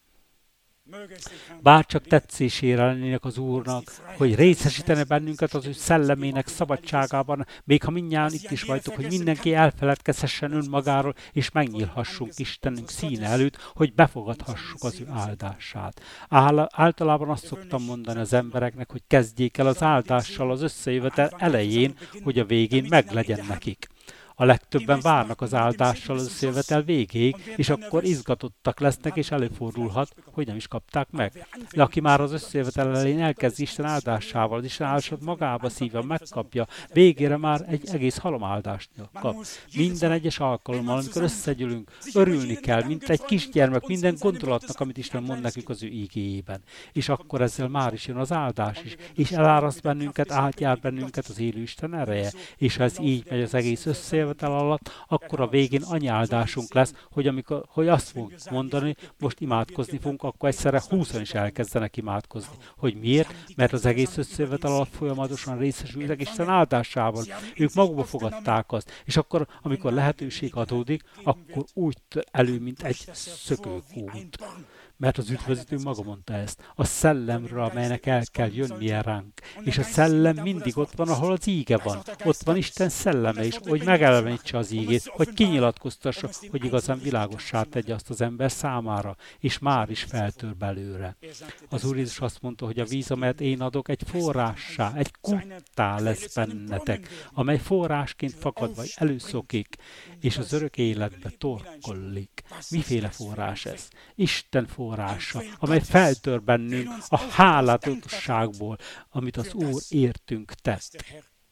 Bárcsak tetszésére lennének az Úrnak, hogy részesítene bennünket az ő szellemének szabadságában, még ha mindnyájan itt is vagytok, hogy mindenki elfeledkezhessen önmagáról, és megnyílhassunk Istenünk színe előtt, hogy befogadhassuk az ő áldását. Áll, általában azt szoktam mondani az embereknek, hogy kezdjék el az áldással az összejövetel elején, hogy a végén meglegyen nekik. A legtöbben várnak az áldással az összejövetel végéig, és akkor izgatottak lesznek, és előfordulhat, hogy nem is kapták meg. De aki már az összejövetel elején elkezd Isten áldásával, az Isten áldását magába szívja, megkapja, végére már egy egész halomáldást kap. Minden egyes alkalommal, amikor összegyűlünk, örülni kell, mint egy kisgyermek, minden gondolatnak, amit Isten mond nekünk az ő ígéjében. És akkor ezzel már is jön az áldás is, és eláraszt bennünket, átjár bennünket az élő Isten ereje. És ha ez így megy az egész összejövetel alatt, akkor a végén annyi áldásunk lesz, hogy, amikor, hogy azt fogunk mondani, most imádkozni fogunk, akkor egyszerre húszan is elkezdenek imádkozni. Hogy miért? Mert az egész összejövetel alatt folyamatosan részesültek Isten áldásával. Ők magukba fogadták azt. És akkor, amikor lehetőség adódik, akkor úgy elő, mint egy szökőkút. Mert az üdvözítő maga mondta ezt. A szellemről, amelynek el kell jönnie ránk. És a szellem mindig ott van, ahol az íge van. Ott van Isten szelleme is, hogy megelvenítse az ígét, hogy kinyilatkoztassa, hogy igazán világossá tegye azt az ember számára, és már is feltör belőle. Az Úr Jézus azt mondta, hogy a víz, amelyet én adok, egy forrássá, egy kuttá lesz bennetek, amely forrásként fakad, vagy előszokik, és az örök életbe torkollik. Miféle forrás ez? Isten forrása, amely feltör bennünk a hálálatosságból, amit az Úr értünk tett.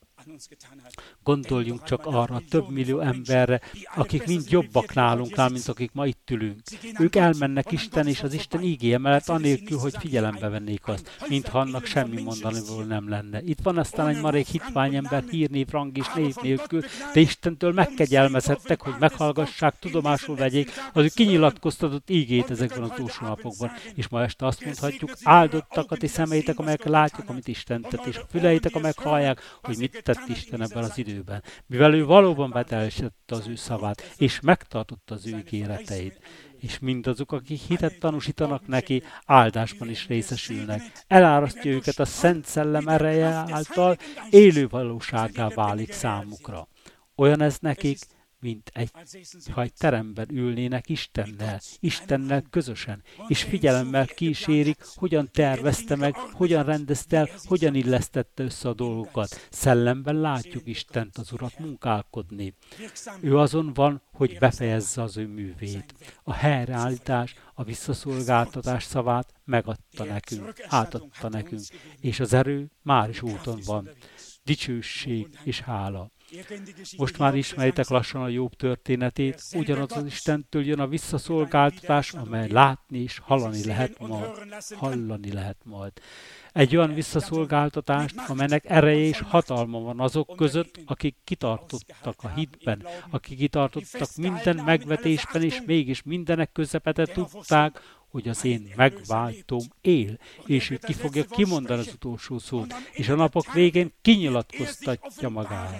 Gondoljunk csak arra a több millió emberre, akik mind jobbak nálunk, mint akik ma itt ülünk. Ők elmennek Isten és az Isten ígéje mellett anélkül, hogy figyelembe vennék azt, mintha annak semmi mondanivaló nem lenne. Itt van aztán egy marék hitvány ember, hírnév, rang és név nélkül, de Istentől megkegyelmezhettek, hogy meghallgassák, tudomásul vegyék az ő kinyilatkoztatott ígét ezekben az utolsó napokban. És ma este azt mondhatjuk, áldottak a ti szemeitek, amelyek látjuk, amit Isten tett, és a füleitek, amelyek hallják, hogy mit tett Isten ebben az időben, mivel ő valóban beteljesítette az ő szavát, és megtartotta az ő ígéreteit. És mindazok, akik hitet tanúsítanak neki, áldásban is részesülnek. Elárasztja őket a Szent Szellem ereje által, élő valósággá válik számukra. Olyan ez nekik, mint egy, ha egy teremben ülnének Istennel, Istennel közösen, és figyelemmel kísérik, hogyan tervezte meg, hogyan rendezte el, hogyan illesztette össze a dolgokat. Szellemben látjuk Istent, az Urat munkálkodni. Ő azon van, hogy befejezze az ő művét. A helyreállítás, a visszaszolgáltatás szavát megadta nekünk, átadta nekünk, és az erő már is úton van. Dicsőség és hála. Most már ismeritek lassan a Jobb történetét, ugyanaz az Istentől jön a visszaszolgáltatás, amely látni és hallani lehet majd. Hallani lehet majd. Egy olyan visszaszolgáltatást, amelynek ereje és hatalma van azok között, akik kitartottak a hitben, akik kitartottak minden megvetésben, és mégis mindenek közepete tudták, hogy az én megváltóm él, és ő ki fogja kimondani az utolsó szót, és a napok végén kinyilatkoztatja magát.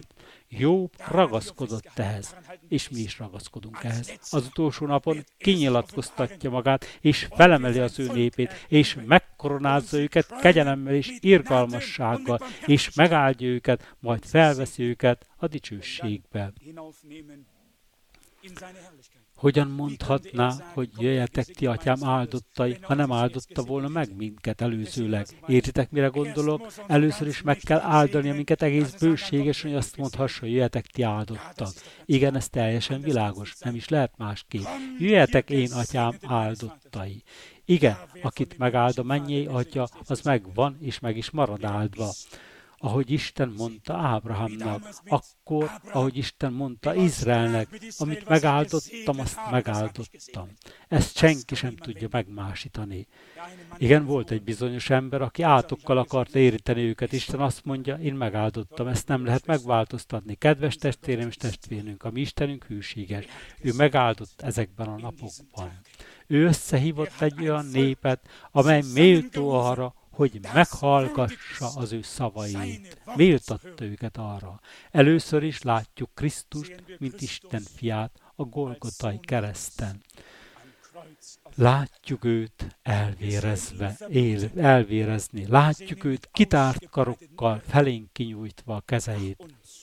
Jobb ragaszkodott ehhez, és mi is ragaszkodunk ehhez. Az utolsó napon kinyilatkoztatja magát, és felemeli az ő népét, és megkoronázza őket kegyelemmel és irgalmassággal, és megáldja őket, majd felveszi őket a dicsőségbe. Hogyan mondhatná, hogy jöjjetek ti, atyám áldottai, ha nem áldotta volna meg minket előzőleg? Értitek, mire gondolok? Először is meg kell áldania minket egész bőségesen, hogy azt mondhassa, jöjjetek ti áldottak. Igen, ez teljesen világos, nem is lehet másképp. Jöjjetek én, atyám áldottai. Igen, akit megáld a mennyei atya, az megvan és meg is marad áldva. Ahogy Isten mondta Ábrahámnak, akkor, ahogy Isten mondta Izraelnek, amit megáldottam, azt megáldottam. Ezt senki sem tudja megmásítani. Igen, volt egy bizonyos ember, aki átokkal akart érinteni őket. Isten azt mondja, én megáldottam, ezt nem lehet megváltoztatni. Kedves testvérem és testvérnünk, a mi Istenünk hűséges. Ő megáldott ezekben a napokban. Ő összehívott egy olyan népet, amely méltó arra, hogy meghallgassa az ő szavait. Méltatta őket arra. Először is látjuk Krisztust, mint Isten fiát a Golgotai kereszten. Látjuk őt elvérezve, él, elvérezni. Látjuk őt kitárt karokkal, felénk kinyújtva a kezeit.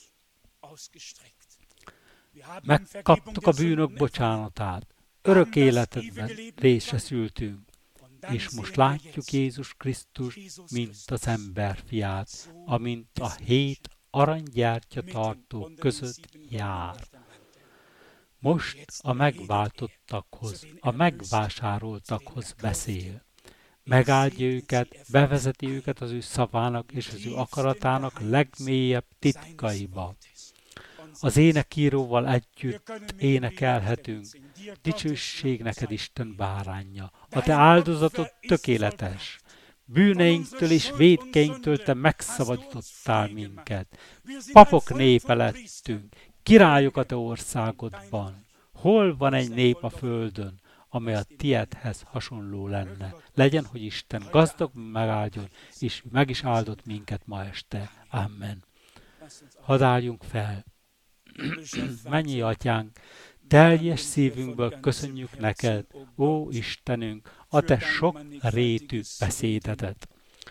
Megkaptuk a bűnök bocsánatát. Örök életedben részesültünk. És most látjuk Jézus Krisztus, mint az emberfiát, amint a hét aranygyertya tartók között jár. Most a megváltottakhoz, a megvásároltakhoz beszél. Megáldja őket, bevezeti őket az ő szavának és az ő akaratának legmélyebb titkaiba. Az énekíróval együtt énekelhetünk. Dicsőség neked, Isten báránja. A te áldozatod tökéletes. Bűneinktől és vétkeinktől te megszabadítottál minket. Papok népe lettünk, királyok a te országodban. Hol van egy nép a földön, amely a tiedhez hasonló lenne? Legyen, hogy Isten gazdag megáldjon, és meg is áldott minket ma este. Amen. Hadd álljunk fel. Mennyi atyánk, teljes szívünkből köszönjük neked, ó Istenünk, a te sok rétű beszédedet.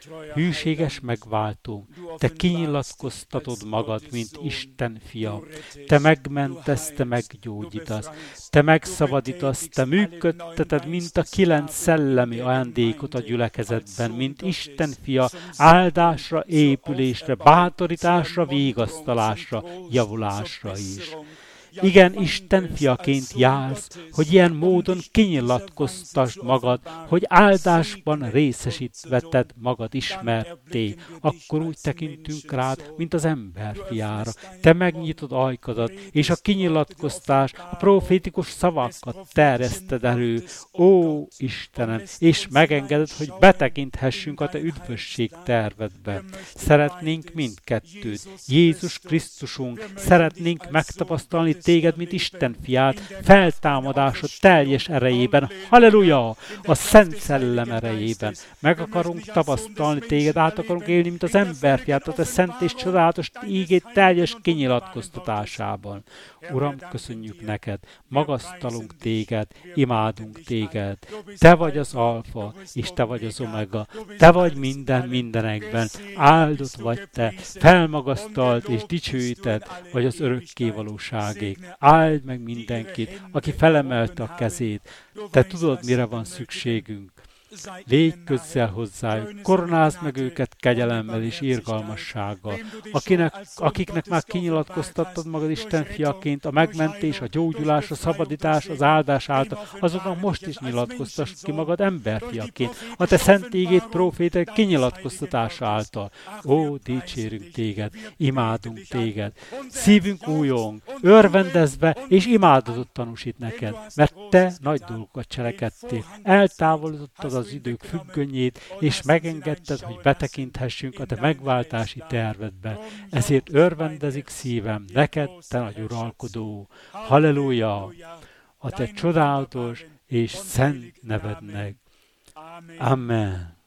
Hűséges megváltó, te kinyilatkoztatod magad, mint Isten fia. Te megmentesz, te meggyógyítasz, te megszabadítasz, te működteted, mint a kilenc szellemi ajándékot a gyülekezetben, mint Isten fia, áldásra, épülésre, bátorításra, vigasztalásra, javulásra is. Igen, Isten fiaként jársz, hogy ilyen módon kinyilatkoztasd magad, hogy áldásban részesítveted magad ismerté. Akkor úgy tekintünk rád, mint az ember fiára. Te megnyitod ajkadat, és a kinyilatkoztás, a profétikus szavakat terjeszted elő. Ó, Istenem, és megengeded, hogy betekinthessünk a te üdvösség tervedbe. Szeretnénk mindkettőt. Jézus Krisztusunk, szeretnénk megtapasztalni téged, mint Isten fiát, feltámadásod teljes erejében, halleluja, a Szent Szellem erejében. Meg akarunk tapasztalni téged, át akarunk élni, mint az emberfiát, a te szent és csodálatos ígét teljes kinyilatkoztatásában. Uram, köszönjük neked, magasztalunk téged, imádunk téged. Te vagy az alfa, és te vagy az omega. Te vagy minden mindenekben. Áldott vagy te, felmagasztalt és dicsőíted vagy az örökké valóságig. Áld meg mindenkit, aki felemelte a kezét. Te tudod, mire van szükségünk. Légy közel hozzájuk, koronázd meg őket kegyelemmel és irgalmassággal, akinek, akiknek már kinyilatkoztattad magad Isten fiaként, a megmentés, a gyógyulás, a szabadítás, az áldás által, azoknak most is nyilatkoztass ki magad emberfiaként, a te szent ígét proféták kinyilatkoztatása által. Ó, dicsérünk téged, imádunk téged, szívünk újong, örvendezve és imádatot tanúsít neked, mert te nagy dolgokat cselekedtél, eltávolítottad az idők függönyét, és megengedted, hogy betekinthessünk a te megváltási tervedbe. Ezért örvendezik szívem, neked, te nagy uralkodó. Halleluja! A te csodálatos és szent nevednek. Amen.